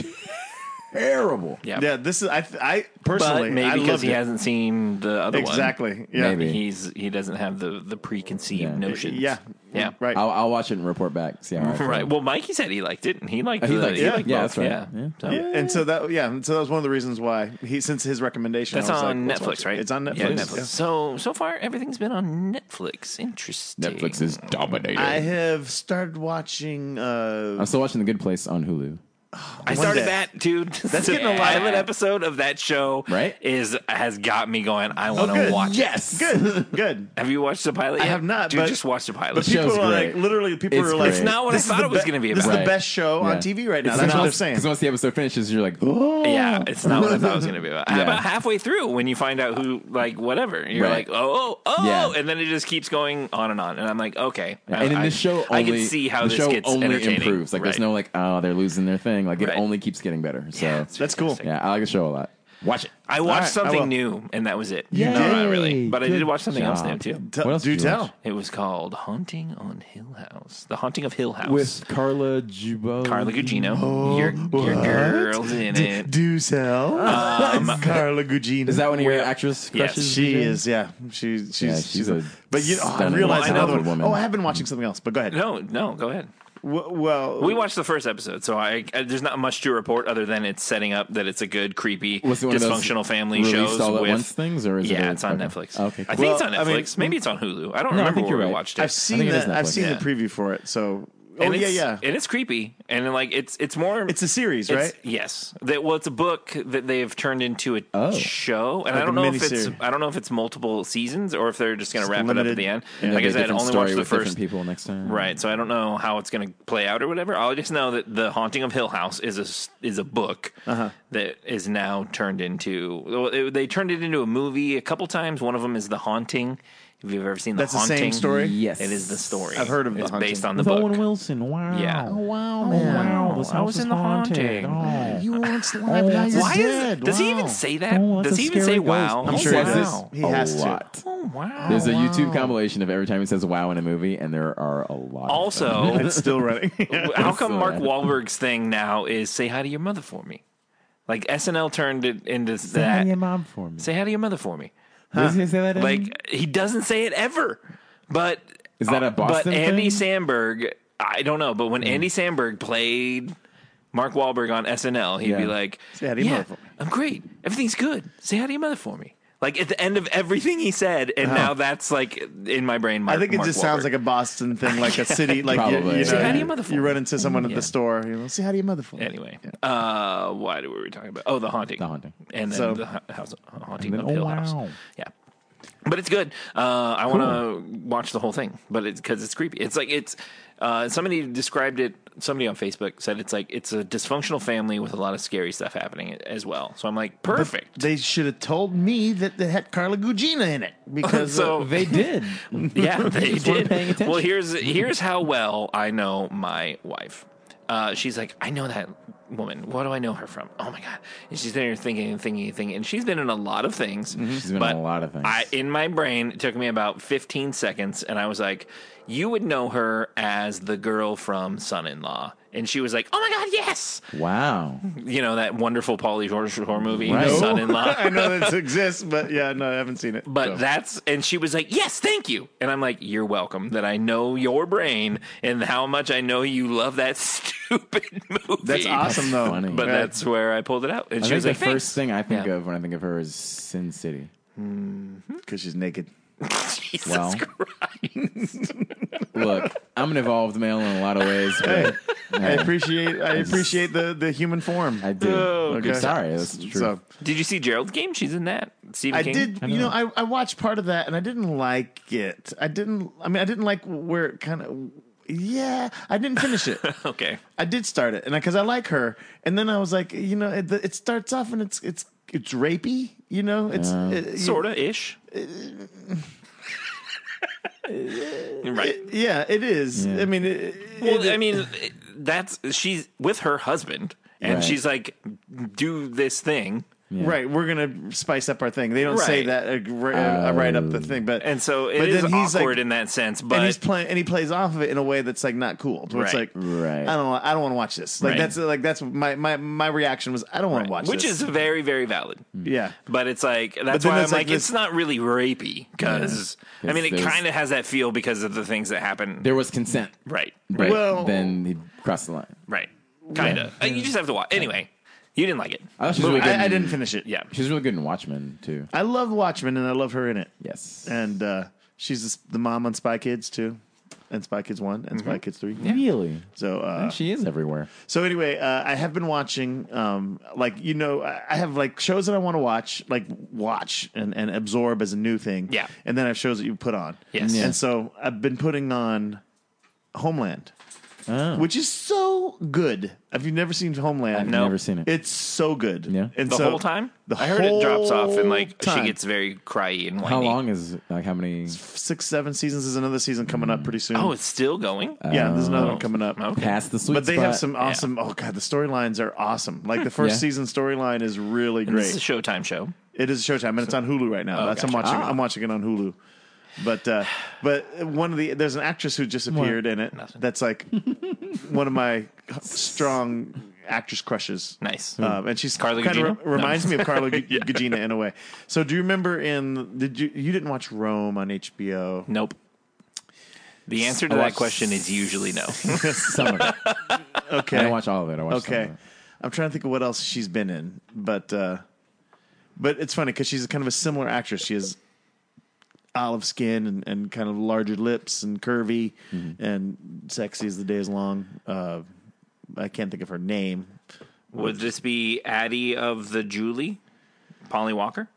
terrible. Yeah. This is I personally, but maybe I because he it. hasn't seen the other one. Exactly. Yeah. Maybe he doesn't have the preconceived notions. Yeah. Right. I'll watch it and report back. See how I feel. Right. Well, Mikey said he liked it, and he liked. He liked both. that's right. Yeah. So. And so that was one of the reasons why since his recommendation. That's on Netflix, right? It's on Netflix. Yeah, Netflix. So far everything's been on Netflix. Interesting. Netflix is dominating. I have started watching. I'm still watching The Good Place on Hulu. I started that, dude. That's getting a pilot episode of that show. Right, has got me going. I want to watch. Yes, good. Have you watched the pilot yet? I have not. Dude, but, just watch the pilot. But people are like, literally, people are like, it's not what I thought it was going to be about. This is the best show on TV right now. That's what they're saying. Because once the episode finishes, you're like, oh. Yeah, it's not what I thought it was going to be about. About halfway through, when you find out who, like, whatever, you're like, and then it just keeps going on, and I'm like, okay. And in this show, I can see how this gets entertaining. Improves. Like, there's no like, oh, they're losing their thing. Like, it only keeps getting better. So that's cool. Yeah, I like the show a lot. Watch it. I watched something new, and that was it. Yeah, no, not really. But I did watch something else new too. What else did you watch? It was called Haunting on Hill House. The Haunting of Hill House with Carla Gugino. Your girl's in it. Do tell. Carla Gugino. Is that one of your actress crushes? Yes, she is. Yeah, she's a. But I realized another one. Woman. Oh, I have been watching something else. But go ahead. No, go ahead. Well, we watched the first episode, so there's not much to report other than it's setting up that it's a good, creepy, dysfunctional family shows. All at once things, or is it's on Netflix. Okay, cool. I think it's on Netflix. Maybe it's on Hulu. I don't remember where we watched it. I've seen that. I've seen the preview for it. So. And it's creepy, and like it's more. It's a series, right? Yes. It's a book that they've turned into a show, and like I don't know if it's multiple seasons or if they're just going to wrap it up at the end. And like I said, only watch the first people next time, right? So I don't know how it's going to play out or whatever. I'll just know that The Haunting of Hill House is a book that is now turned into. They turned it into a movie a couple times. One of them is The Haunting. Have you ever seen The Haunting? That's the same story? Yes. It is the story. I've heard of It's The Haunting. based on the with book. Owen Wilson. Wow. Yeah. Oh, wow, man. Wow. I was in The Haunting. Oh. You weren't alive. Now you're dead. Does he even say that? Oh, does he even say wow? I'm sure he does. He has to. Oh, wow. There's a YouTube compilation of every time he says wow in a movie, and there are a lot. Also, it's still running. How come Mark Wahlberg's thing now is say hi to your mother for me? Like SNL turned it into that. Say hi to your mom for me. Say hi to your mother for me. Does he say that? Like he doesn't say it ever. But is that a Boston But Andy thing? Samberg, I don't know. But when Andy Samberg played Mark Wahlberg on SNL, he'd be like, "Say hi to your mother for me. I'm great. Everything's good. Say hi to your mother for me." Like at the end of everything he said, and now that's like in my brain. I think it just sounds like a Boston thing, like a city, like Probably. Say hi to your mother for you me. run into someone at the store. Say hi to your mother for me. Anyway, why were we talking about? Oh, The Haunting. The Haunting. And then the Haunting of then, Hill House. Yeah. But it's good. I want to watch the whole thing, but it's because it's creepy. It's like somebody described it. Somebody on Facebook said it's like it's a dysfunctional family with a lot of scary stuff happening as well. So I'm like, perfect. But they should have told me that they had Carla Gugino in it because so they did. Yeah, they did. Paying attention. Well, here's how well I know my wife. She's like, I know that woman. What do I know her from? Oh my god! And she's there thinking, and she's been in a lot of things. She's been in a lot of things. In my brain, it took me about 15 seconds, and I was like, you would know her as the girl from Son-in-Law. And she was like, oh my god, yes! Wow. You know that wonderful Pauly Shore movie, Right. Son-in-Law. I know that exists, but I haven't seen it. But and she was like, yes, thank you. And I'm like, you're welcome that I know your brain and how much I know you love that stupid movie. That's awesome, though. Funny. But that's where I pulled it out. And I she think was the like, first thing I think Yeah. of when I think of her is Sin City. Because she's naked. Jesus Well. Christ. Look, I'm an evolved male in a lot of ways. But, I appreciate the human form. I do. Okay. Sorry, that's true. So Did you see Gerald's Game? She's in that. Stephen I King? did. I watched part of that and I didn't like it. I didn't like where it kind of. Yeah, I didn't finish it. Okay. I did start it, and because I like her, and then I was like, it starts off and it's rapey, it's Sorta ish. Right. Yeah, it is. Yeah. I mean, that's she's with her husband, and Right. she's like, do this thing. Yeah. right. We're gonna spice up our thing. They don't say Right. that right up the thing, but And so it but is then he's awkward like, in that sense, but and he's playing, and he plays off of it in a way that's like not cool. So it's Right. like, Right. I don't want to watch this. Like Right. that's my reaction was I don't want to watch which this. is very, very valid. Yeah. But it's like, that's then why I'm it's like like, this- it's not really rapey, because, Yeah. I mean, it There's- kind of has that feel because of the things that happen. There was consent. Right. But Well- then he crossed the line. Right. Kind of. You just have to watch. Anyway, you didn't like it. I thought she was really good. I didn't finish it. Yeah. She's really good in Watchmen too. I love Watchmen, and I love her in it. Yes. And she's the mom on Spy Kids too, and Spy Kids 1 and Spy Kids 3. Really? So And she is everywhere. so anyway, I have been watching I have like shows that I want to watch and absorb as a new thing. Yeah. And then I have shows that you put on. Yes. Yeah. And so I've been putting on Homeland. Oh. Which is so good. Have you never seen Homeland? I've No. never seen it. It's so good. Yeah. And The so whole time? The I heard it drops off and like time. she gets very cryy and whiny. How long is it? Like how many 6-7 seasons. There's another season coming up pretty soon. Oh, it's still going? Yeah, there's another one coming up. Okay. past the sweet But they spot? have some awesome. Oh god, the storylines are awesome. Like the first Yeah. season storyline is really And great. this is a Showtime show. It is Showtime, and it's on Hulu right now. Oh, That's gotcha. I'm watching it on Hulu. But there's an actress who just appeared in it. Nothing. That's like one of my strong actress crushes. Nice. And she's Carla kind of Gugino? reminds me of Carla Yeah. Gugino in a way. So do you remember you didn't watch Rome on HBO? Nope. The answer to that question is usually no. Some of it. Okay. I didn't watch all of it. I watched some Okay. of it. I'm trying to think of what else she's been in, but it's funny because she's kind of a similar actress. She has olive skin and kind of larger lips and curvy and sexy as the day is long. I can't think of her name. Would this be Addie of the Julie? Polly Walker?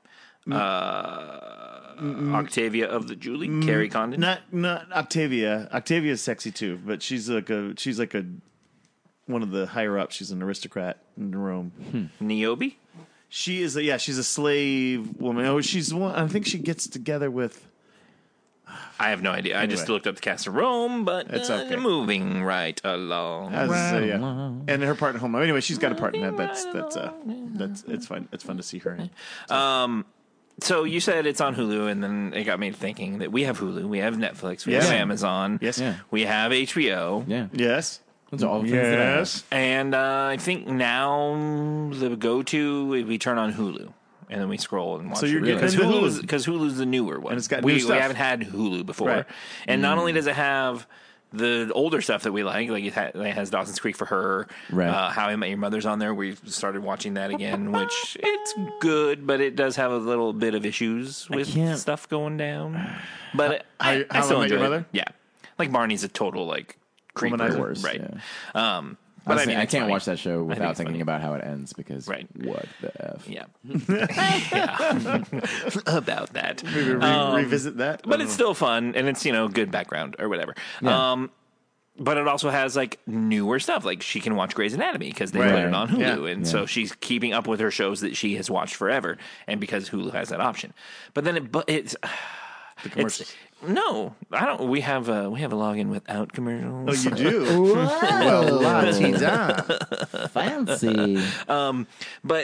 Octavia of the Julie? Carrie Condon? Not Octavia. Octavia's sexy too, but she's like a one of the higher ups. She's an aristocrat in Rome. Niobe? She is she's a slave woman. Oh, she's one. I think she gets together with. I have no idea. I just Anyway. looked up the cast of Rome, but It's okay. moving right along. And her part in Homeland. Anyway, she's got a part in that. That's it's fun. It's fun to see her in. So you said it's on Hulu, and then it got me thinking that we have Hulu, we have Netflix, we Yes. have Amazon, Yes. Yeah. we have HBO, Yeah. Yes. Those are all the things that I have. Yes. and I think now the go-to we turn on Hulu. And then we scroll and watch. So you're it. getting into Hulu. Because Hulu's the newer one, And it's got we new stuff. haven't had Hulu before, Right. and not only does it have the older stuff that we like it has Dawson's Creek for her, Right. How I Met Your Mother's on there. We've started watching that again, which it's good, but it does have a little bit of issues with can't- stuff going down. But How I I still Met Your enjoy it. Mother? Yeah, like Barney's a total like creeper, Womanizer. Worse, right? yeah. But Honestly, I it's can't funny. watch that show think without it's thinking funny. about how it ends because Right. what the F? Yeah, yeah. About that. Maybe revisit that. But it's still fun, and it's good background or whatever. Yeah. But it also has like newer stuff. Like she can watch Grey's Anatomy because they Right. put it on Hulu, Yeah. and so she's keeping up with her shows that she has watched forever, and because Hulu has that option. But then it's the commercials. no, I don't. We have a login without commercials. Oh, you do? Well, la-ti-da. Fancy. But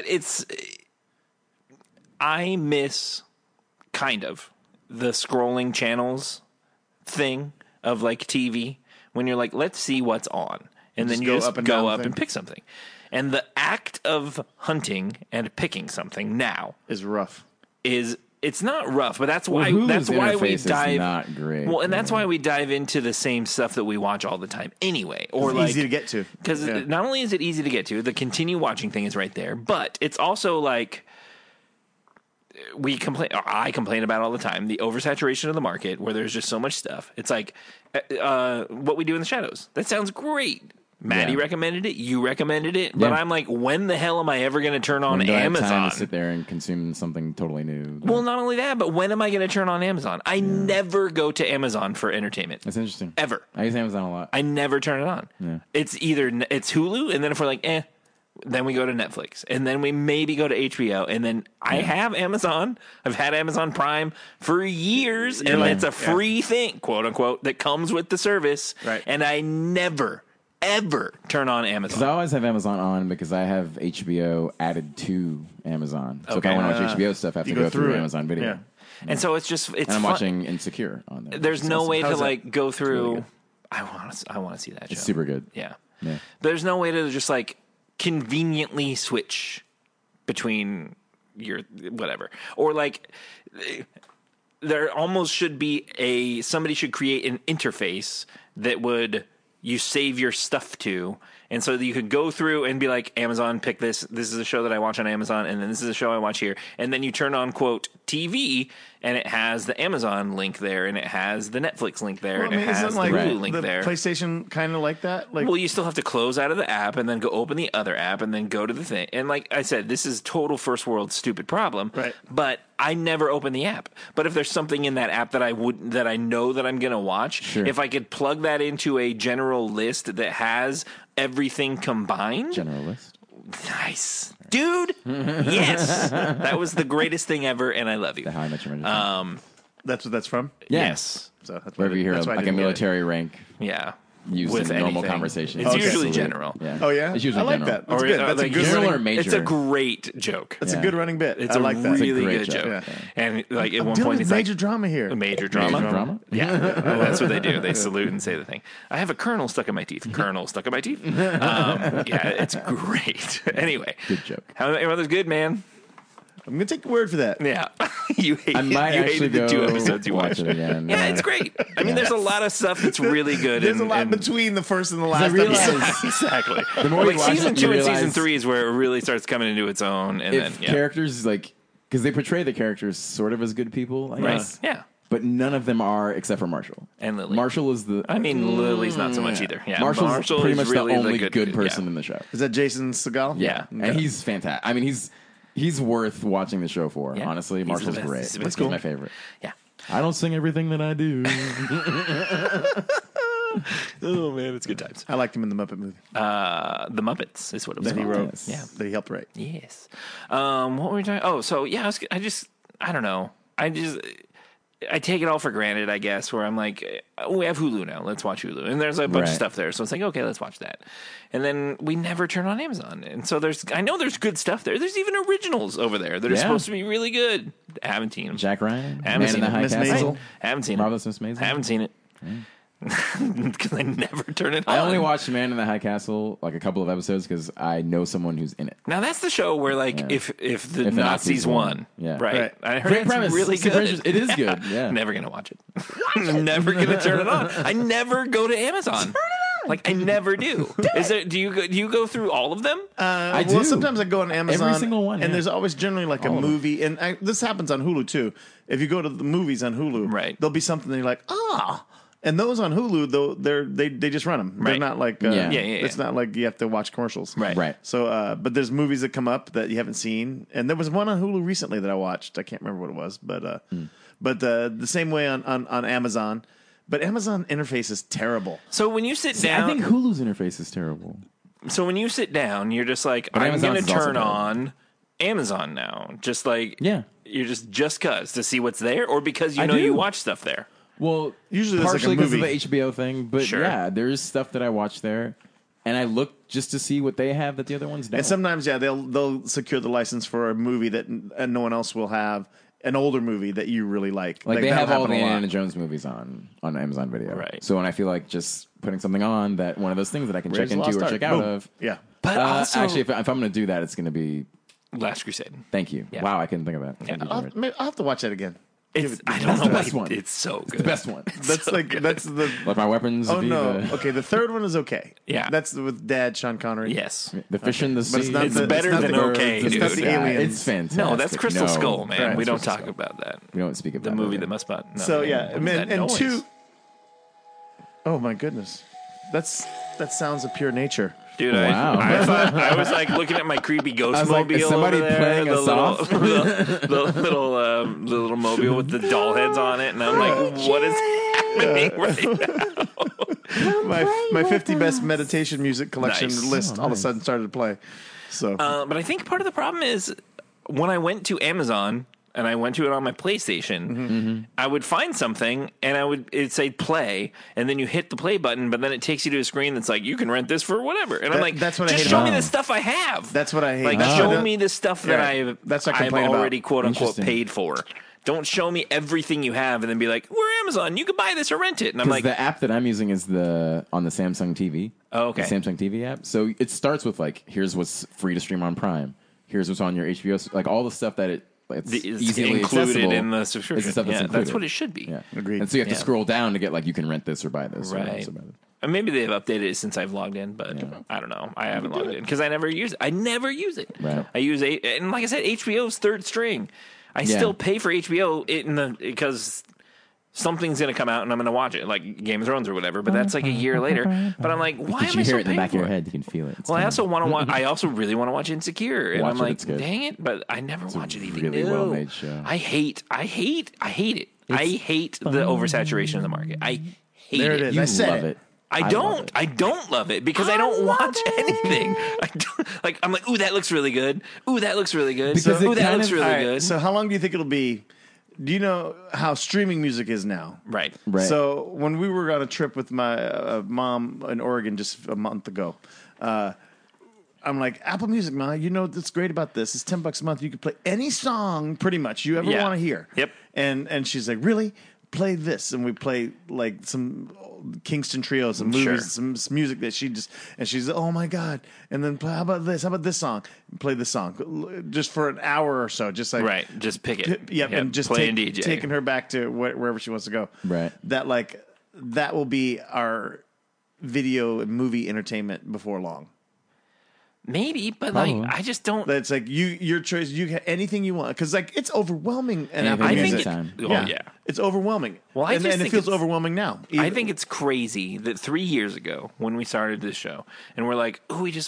I miss kind of the scrolling channels thing of like TV when you're like, let's see what's on. And then Just you go just up and go down up thing. and pick something. And the act of hunting and picking something now Is rough. it's not rough, but that's why Hulu's that's why we interface is dive not great. Well, and that's why we dive into the same stuff that we watch all the time anyway. Or It's like easy to get to. because Yeah. not only is it easy to get to, the continue watching thing is right there, but it's also like I complain about all the time, the oversaturation of the market where there's just so much stuff. It's like What We Do in the Shadows. That sounds great. Maddie recommended it. You recommended it. But I'm like, when the hell am I ever going to turn on Amazon? I have time to sit there and consume something totally new. Well, not only that, but when am I going to turn on Amazon? I never go to Amazon for entertainment. That's interesting. Ever. I use Amazon a lot. I never turn it on. Yeah. It's either it's Hulu, and then if we're like, then we go to Netflix, and then we maybe go to HBO, and then I have Amazon. I've had Amazon Prime for years, and it's a free thing, quote unquote, that comes with the service. Right. And I never, ever turn on Amazon. Because I always have Amazon on because I have HBO added to Amazon. So if I want to watch HBO stuff, I have to go through Amazon Video. Yeah. And so it's just and I'm watching Insecure on there. There's no awesome. way to that? go through. Really I want to see that show. It's super good. Yeah. Yeah. There's no way to just conveniently switch between your whatever, or there almost should be somebody should create an interface that would you save your stuff to, and so that you could go through and be like, Amazon, pick this is a show that I watch on Amazon, and then this is a show I watch here, and then you turn on quote TV and it has the Amazon link there, and it has the Netflix link there, and it has the Hulu link there. PlayStation kind of like that? Well, you still have to close out of the app and then go open the other app and then go to the thing. And like I said, this is total first world stupid problem. Right. But I never open the app. But if there's something in that app that I know that I'm going to watch, if I could plug that into a general list that has everything combined. General list. Nice. Dude, yes. That was the greatest thing ever, and I love you. The How I Met Your Mother. That's what that's from? Yes. So that's wherever you hear a military rank. Yeah. Used with in normal anything. conversation. It's usually general. Yeah. Oh, yeah? It's usually I like general. that. That's good. That's a good general running, or major. It's a great joke. It's a good running bit. It's I like that. really great good joke. joke. Yeah. And at I'm one dealing point, with it's major drama here. A major drama. Major drama? Yeah. That's what they do. They salute and say the thing. I have a kernel stuck in my teeth. Kernel stuck in my teeth. Yeah, it's great. Anyway. Good joke. How Your Mother's good, man. I'm going to take your word for that. Yeah. You I might actually hated the 2 episodes you watch watched. it again. Yeah, it's great. I mean, there's a lot of stuff that's really good. There's a lot between the first and the last realize- episode. Exactly. The more you watch season it, 2 you and season realize 3 is where it really starts coming into its own. And if then, characters, because they portray the characters sort of as good people, I guess. Yeah. But none of them are, except for Marshall. And Lily. Marshall is the... I mean, Lily's not so much either. Yeah, Marshall's Marshall pretty is much really the only the good person in the show. Is that Jason Segel? Yeah. And he's fantastic. I mean, he's worth watching the show for, honestly. He's the Marshall's best. great. He's the He's best. my favorite. Yeah. I don't sing everything that I do. Oh, man, it's good times. I liked him in the Muppet movie. The Muppets is what it was That he called. wrote. Yeah. That he helped write. Yes. What were we talking? Oh, so yeah, I don't know. I take it all for granted, I guess, where I'm like, we have Hulu now. Let's watch Hulu. And there's a bunch of stuff there. So it's like, okay, let's watch that. And then we never turn on Amazon. And so I know there's good stuff there. There's even originals over there that are supposed to be really good. I haven't seen them. Jack Ryan? Haven't Man seen in the it. High Miss Castle? Maisel? Haven't seen it. Marvelous Miss Maisel? Haven't seen it. Because I never turn it on. I only watched Man in the High Castle, like a couple of episodes, because I know someone who's in it. Now that's the show where, if the Nazis won, Yeah. right? I heard Great it's premise. really good. It is good. Yeah. Never gonna watch it. Never gonna turn it on. I never go to Amazon. Like I never do. Do you go through all of them? I do. Well, sometimes I go on Amazon. Every single one, and yeah. there's always generally like All a of them. movie, and this happens on Hulu too. If you go to the movies on Hulu, Right. there'll be something that you're like, and those on Hulu though they just run them. They're Right. not like Yeah. It's not like you have to watch commercials. Right. So, but there's movies that come up that you haven't seen, and there was one on Hulu recently that I watched. I can't remember what it was, but the same way on Amazon. But Amazon interface is terrible. So when you sit down, I think Hulu's interface is terrible. so when you sit down, you're just like, But I'm Amazon's going to is also turn terrible. on Amazon now. Just like, Yeah. you're just cause to see what's there, or because I you do. watch stuff there. Well, Usually there's like a partially because of the movie. HBO thing, but Sure. yeah, there's stuff that I watch there, and I look just to see what they have that the other ones don't. And sometimes, they'll secure the license for a movie that no one else will have. An older movie that you really like. they that'll have all happen the a lot. Indiana Jones movies on Amazon Video, Right. So when I feel like just putting something on, that one of those things that I can Raiders check of the into or Lost check Ark. out Boom. of. Yeah. But also, Actually, if I'm going to do that, it's going to be Last Crusade. Thank you. Yeah. Wow, I couldn't think of that. Thank you, I'll Jared. have to watch that again. I don't know. the best one. It's so good. It's the best one. That's that's the. Let my weapons Oh be no! the... Okay, the third one is okay. Yeah. That's with Dad Sean Connery. Yes. The fish in the sea. But it's not the, better it's not than the, okay, It's not dude. the aliens. It's fantastic. No, that's Crystal Skull, man. Right. We don't Crystal talk Skull. about that. We don't speak of The that movie that must not. No, So yeah, what was that and noise? two. Oh my goodness, that sounds of pure nature. Dude, Wow. I thought I was like looking at my creepy ghost I was like, mobile is somebody over there, playing the us off? the little mobile with the doll heads on it, and I'm like, what is happening right now? My 50 best meditation music collection Nice. list all of a sudden started to play. So, But I think part of the problem is when I went to Amazon and I went to it on my PlayStation, I would find something and it'd say play, and then you hit the play button, but then it takes you to a screen that's like, you can rent this for whatever. And I'm like, that's what I just hate show about me it. the stuff I have. That's what I hate. Like, That's show what- me the stuff that Yeah, that's what I I've complain about. already quote unquote Interesting. paid for. Don't show me everything you have and then be like, we're Amazon, you can buy this or rent it. And I'm Because like, the app that I'm using is on the Samsung TV. Oh, okay. The Samsung TV app. So it starts with like, here's what's free to stream on Prime. Here's what's on your HBO. Like all the stuff that it's is easily included accessible in the is subscription. the stuff that's Yeah, included. that's what it should be. Yeah. Agreed. And so you have to Yeah. scroll down to get like, you can rent this or buy this. Or Right. or buy this. And maybe they've updated it since I've logged in, but I don't know. I haven't logged in because I never use it. I never use it. Right. I use and like I said, HBO's third string. I Yeah. still pay for HBO because something's going to come out and I'm going to watch it, like Game of Thrones or whatever. But that's like a year later. But I'm like, why Did am you I hear still it in the paying back of for your it? head? You can feel it. It's Well, I coming. also want to watch. I also really want to watch Insecure, and Watch I'm it, like, it's good. dang it! But I never watch it. Even really no. well-made show. I hate it. I hate the oversaturation of the market. I hate There it. it is. You I said love it. it. I love don't. it. I don't love it because I don't watch anything. I don't, like I'm like, ooh, that looks really good. Ooh, that looks really good. Because Ooh, it that kind looks of- really all right, good. so how long do you think it'll be? Do you know how streaming music is now? Right. Right. So when we were on a trip with my mom in Oregon just a month ago, I'm like, Apple Music, Ma, you know what's great about this? It's $10 a month. You can play any song pretty much you ever Yeah. want to hear. Yep. And she's like, really? Play this. And we play like some Kingston Trio, some movies, Sure. some music that she's oh my God. And then play, how about this? How about this song? Play this song just for an hour or so. Just like, Right. Just pick it. Yep, and just play in DJ. taking her back to wherever she wants to go. Right. That will be our video and movie entertainment before long. Maybe, but Probably. like I just don't. That's like your choice. You get anything you want because like it's overwhelming. And Anything I at think any it, time. oh yeah. it's overwhelming. Well, I and, just and it think feels it's- overwhelming now. I think it's crazy that 3 years ago when we started this show and we're like, oh, we just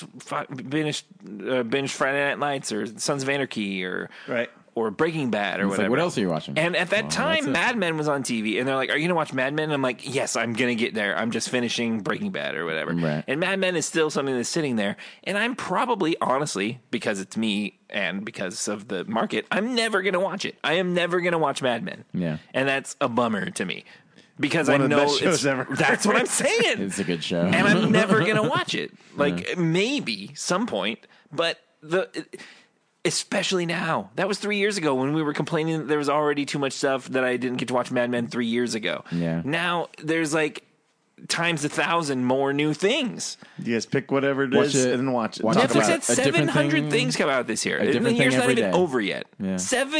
binged Friday Night Lights or Sons of Anarchy or Right. or Breaking Bad or It's whatever. like, what else are you watching? And at that Well, time, that's it. Mad Men was on TV, and they're like, "Are you gonna watch Mad Men?" And I'm like, "Yes, I'm gonna get there. I'm just finishing Breaking Bad or whatever." Right. And Mad Men is still something that's sitting there, and I'm probably, honestly, because it's me and because of the market, I'm never gonna watch it. I am never gonna watch Mad Men. Yeah. and that's a bummer to me because One I of the know best shows it's, ever. that's what I'm saying. It's a good show. And I'm never gonna watch it. Like maybe some point, but especially now. That was 3 years ago when we were complaining that there was already too much stuff that I didn't get to watch Mad Men 3 years ago. Yeah. Now there's like times 1,000 more new things. You guys pick whatever it Watch is it. and then watch it. Watch Talk it. Netflix about had it. A different 700 thing- things come out this year. a different The year's thing not every even day. over yet. Yeah.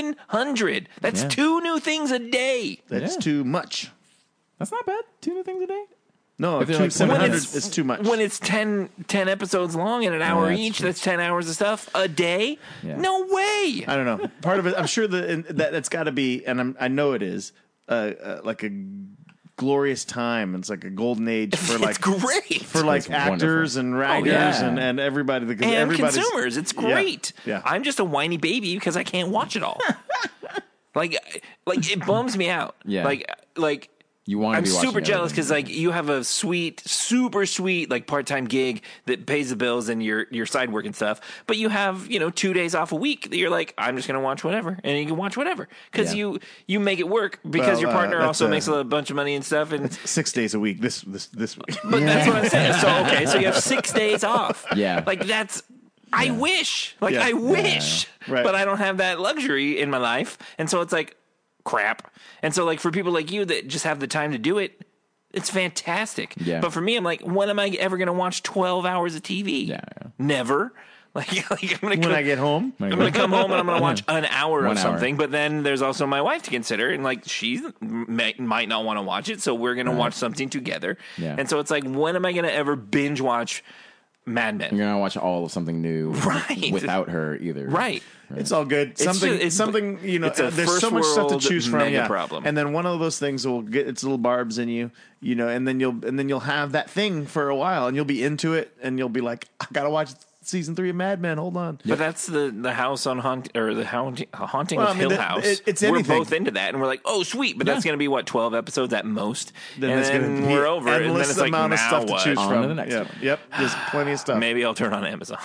700. That's Yeah. 2 new things a day. That's Yeah. too much. That's not bad. 2 new things a day. No, If they're like 700 when it's- is too much. When it's 10 episodes long and an hour that's each, true. that's 10 hours of stuff a day? Yeah. No way. I don't know. Part of it, I'm sure that's got to be, and I know it is, like a glorious time. It's like a golden age for like It's great. for like It's actors and writers yeah. and everybody. Because And everybody's consumers. It's Yeah. great. Yeah. I'm just a whiny baby because I can't watch it all. like it bums me out. Yeah. Like You want to I'm be watching super jealous everything. because like you have a super sweet like part-time gig that pays the bills and your side work and stuff, but you have 2 days off a week that you're like, I'm just gonna watch whatever, and you can watch whatever because Yeah. you make it work because Well, your partner that's also makes a bunch of money and stuff, and 6 days a week this week. but that's what I'm saying. So okay, so you have 6 days off. Yeah. like that's. I wish, like Yeah. I wish, Right. but I don't have that luxury in my life, and so it's like crap. And so like for people like you that just have the time to do it, it's fantastic. Yeah. But for me, I'm like, when am I ever going to watch 12 hours of TV? Yeah. Never. Like I'm when I get home, I'm going to come home and I'm going to watch an hour of 1 hour. something. But then there's also my wife to consider, and like she might not want to watch it, so we're going to watch something together. Yeah. And so it's like, when am I going to ever binge watch Mad Men? You're gonna watch all of something new, Right. Without her either, Right. It's all good. It's Something, just- something. You know, it's a there's first so much stuff to world choose from. mega Yeah, problem. and then one of those things will get its little barbs in you. You know, and then you'll have that thing for a while, and you'll be into it, and you'll be like, I gotta watch season 3 of Mad Men. Hold on. But that's the house on haunting Well, of I mean, Hill House. it's we're anything. both into that, and we're like, oh sweet, but that's going to be what 12 episodes at most. Then and it's then gonna be we're over it, and then endless it's like, amount of now stuff what? to choose On from. to the next Yep, one. yep. There's plenty of stuff. Maybe I'll turn on Amazon.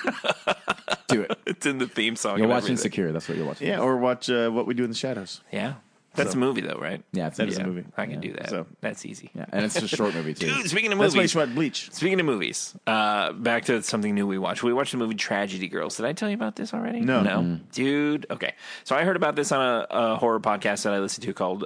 Do it. It's in the theme song. You're and watching everything. Secure. That's what you're watching. Yeah, or watch What We Do in the Shadows. Yeah, that's a movie though, right? Yeah, That is a movie. I can do that. So- That's easy. Yeah, and it's a short movie too. Dude, speaking of That's why you movies, should watch Bleach. speaking of movies, back to something new we watched. We watched the movie Tragedy Girls. Did I tell you about this already? No. Dude. Okay. So I heard about this on a horror podcast that I listened to called,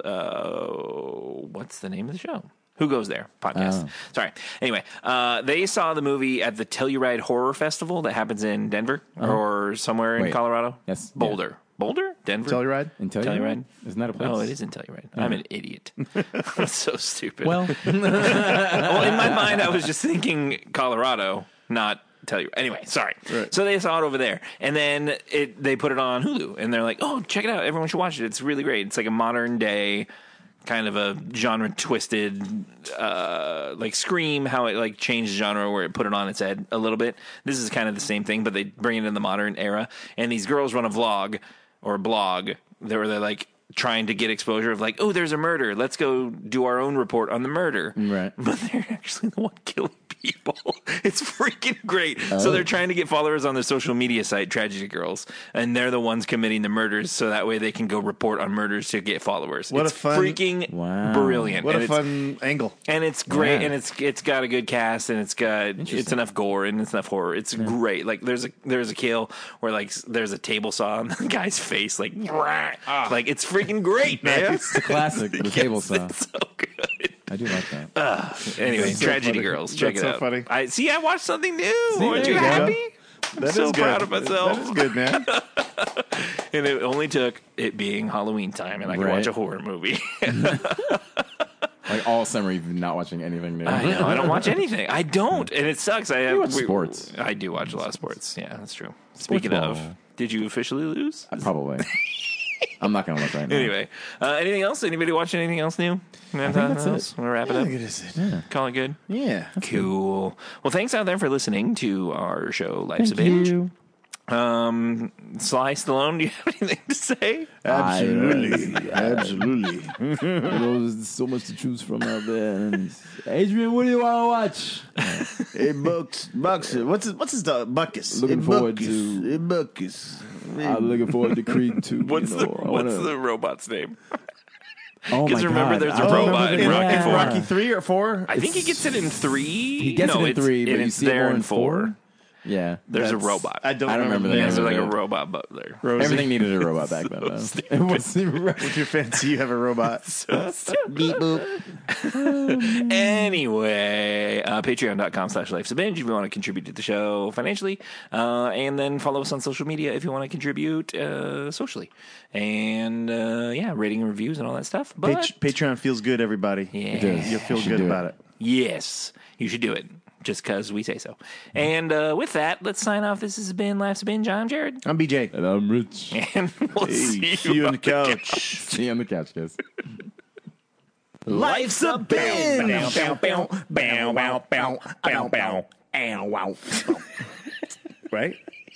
what's the name of the show? Who Goes There podcast. Oh. Sorry. Anyway, they saw the movie at the Telluride Horror Festival that happens in Denver or somewhere in Wait. Colorado. Yes. Boulder. Boulder? Denver? Telluride? In Telluride? Telluride? Isn't that a place? Oh, it is in Telluride. I'm an idiot. I'm so stupid. Well, Well, in my mind, I was just thinking Colorado, not Telluride. Anyway, sorry. Right. So they saw it over there, and then they put it on Hulu, and they're like, "Oh, check it out! Everyone should watch it. It's really great. It's like a modern day." Kind of a genre twisted, like Scream, how it like changed genre where it put it on its head a little bit. This is kind of the same thing, but they bring it in the modern era. And these girls run a vlog or a blog where they're like trying to get exposure of like, oh, there's a murder. Let's go do our own report on the murder. Right. But they're actually the one killing people. It's freaking great. Oh. So they're trying to get followers on their social media site, Tragedy Girls, and they're the ones committing the murders, so that way they can go report on murders to get followers. What it's a fun- freaking Wow. brilliant. What And a it's- fun angle. and it's great, Yeah. and it's got a good cast, and it's enough gore and it's enough horror. It's great. Like there's a kill where like there's a table saw on the guy's face, like it's freaking great, man. it's the classic, the table saw. It's so good. I do like that. Anyway, That's so Tragedy funny. Girls, check That's it so out. funny. I watched something new. See, Aren't there you you go. happy? That so is good. proud of myself. That is good, man. And it only took it being Halloween time, and I could Right. watch a horror movie. Like all summer, you've been not watching anything new. I know. I don't watch anything. I don't, and it sucks. You watch sports. I do watch a lot of sports. Yeah, that's true. Speaking of, ball. did you officially lose? Probably. I'm not gonna look right now. Anyway, anything else? Anybody watching anything else new? I think that's it. We'll wrap it I up. think it is it. Call it good. Yeah. Cool. Well, thanks out there for listening to our show, Life's a Binge. Sly Stallone, do you have anything to say? Absolutely. Absolutely. There's so much to choose from out there. And Adrian, what do you want to watch? Hey, Bucks. What's his dog? Buckus. Looking Hey, forward Buckus. to- Hey, Buckus. I'm looking forward to Creed 2. What's the robot's name? Oh Because my remember, God. there's I a don't robot remember in the Rocky name. IV. Rocky 3 or 4? I think he gets it in 3. He gets it in 3, but you see it there more in in 4. 4. Yeah. There's a That's- robot. I don't remember the Yeah, name there's of like it. a robot butler. Rosie. Everything needed a robot back then. Though. It was With your fancy, you have a robot. Beep boop. Anyway, patreon.com/life's a binge if you want to contribute to the show financially. And then follow us on social media if you want to contribute socially. And yeah, rating and reviews and all that stuff. But Patreon feels good, everybody. yeah, It does. You'll feel You should good do about it. it. yes, you should do it just because we say so. And with that, let's sign off. This has been Life's a Binge. I'm Jared. I'm BJ. And I'm Rich. And we'll Hey, see you on the couch. See you on the couch, guys. Life's a binge. Right?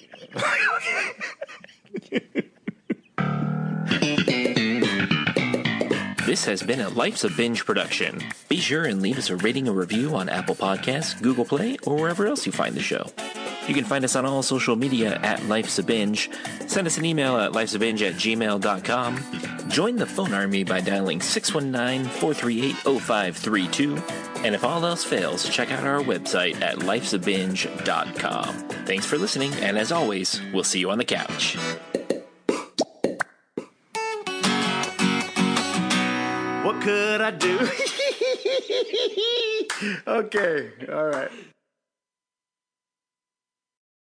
This has been a Life's a Binge production. Be sure and leave us a rating or review on Apple Podcasts, Google Play, or wherever else you find the show. You can find us on all social media at Life's a Binge. Send us an email at lifesabinge@gmail.com. Join the phone army by dialing 619-438-0532. And if all else fails, check out our website at lifesabinge.com. Thanks for listening, and as always, we'll see you on the couch. What could I do? Okay. All right.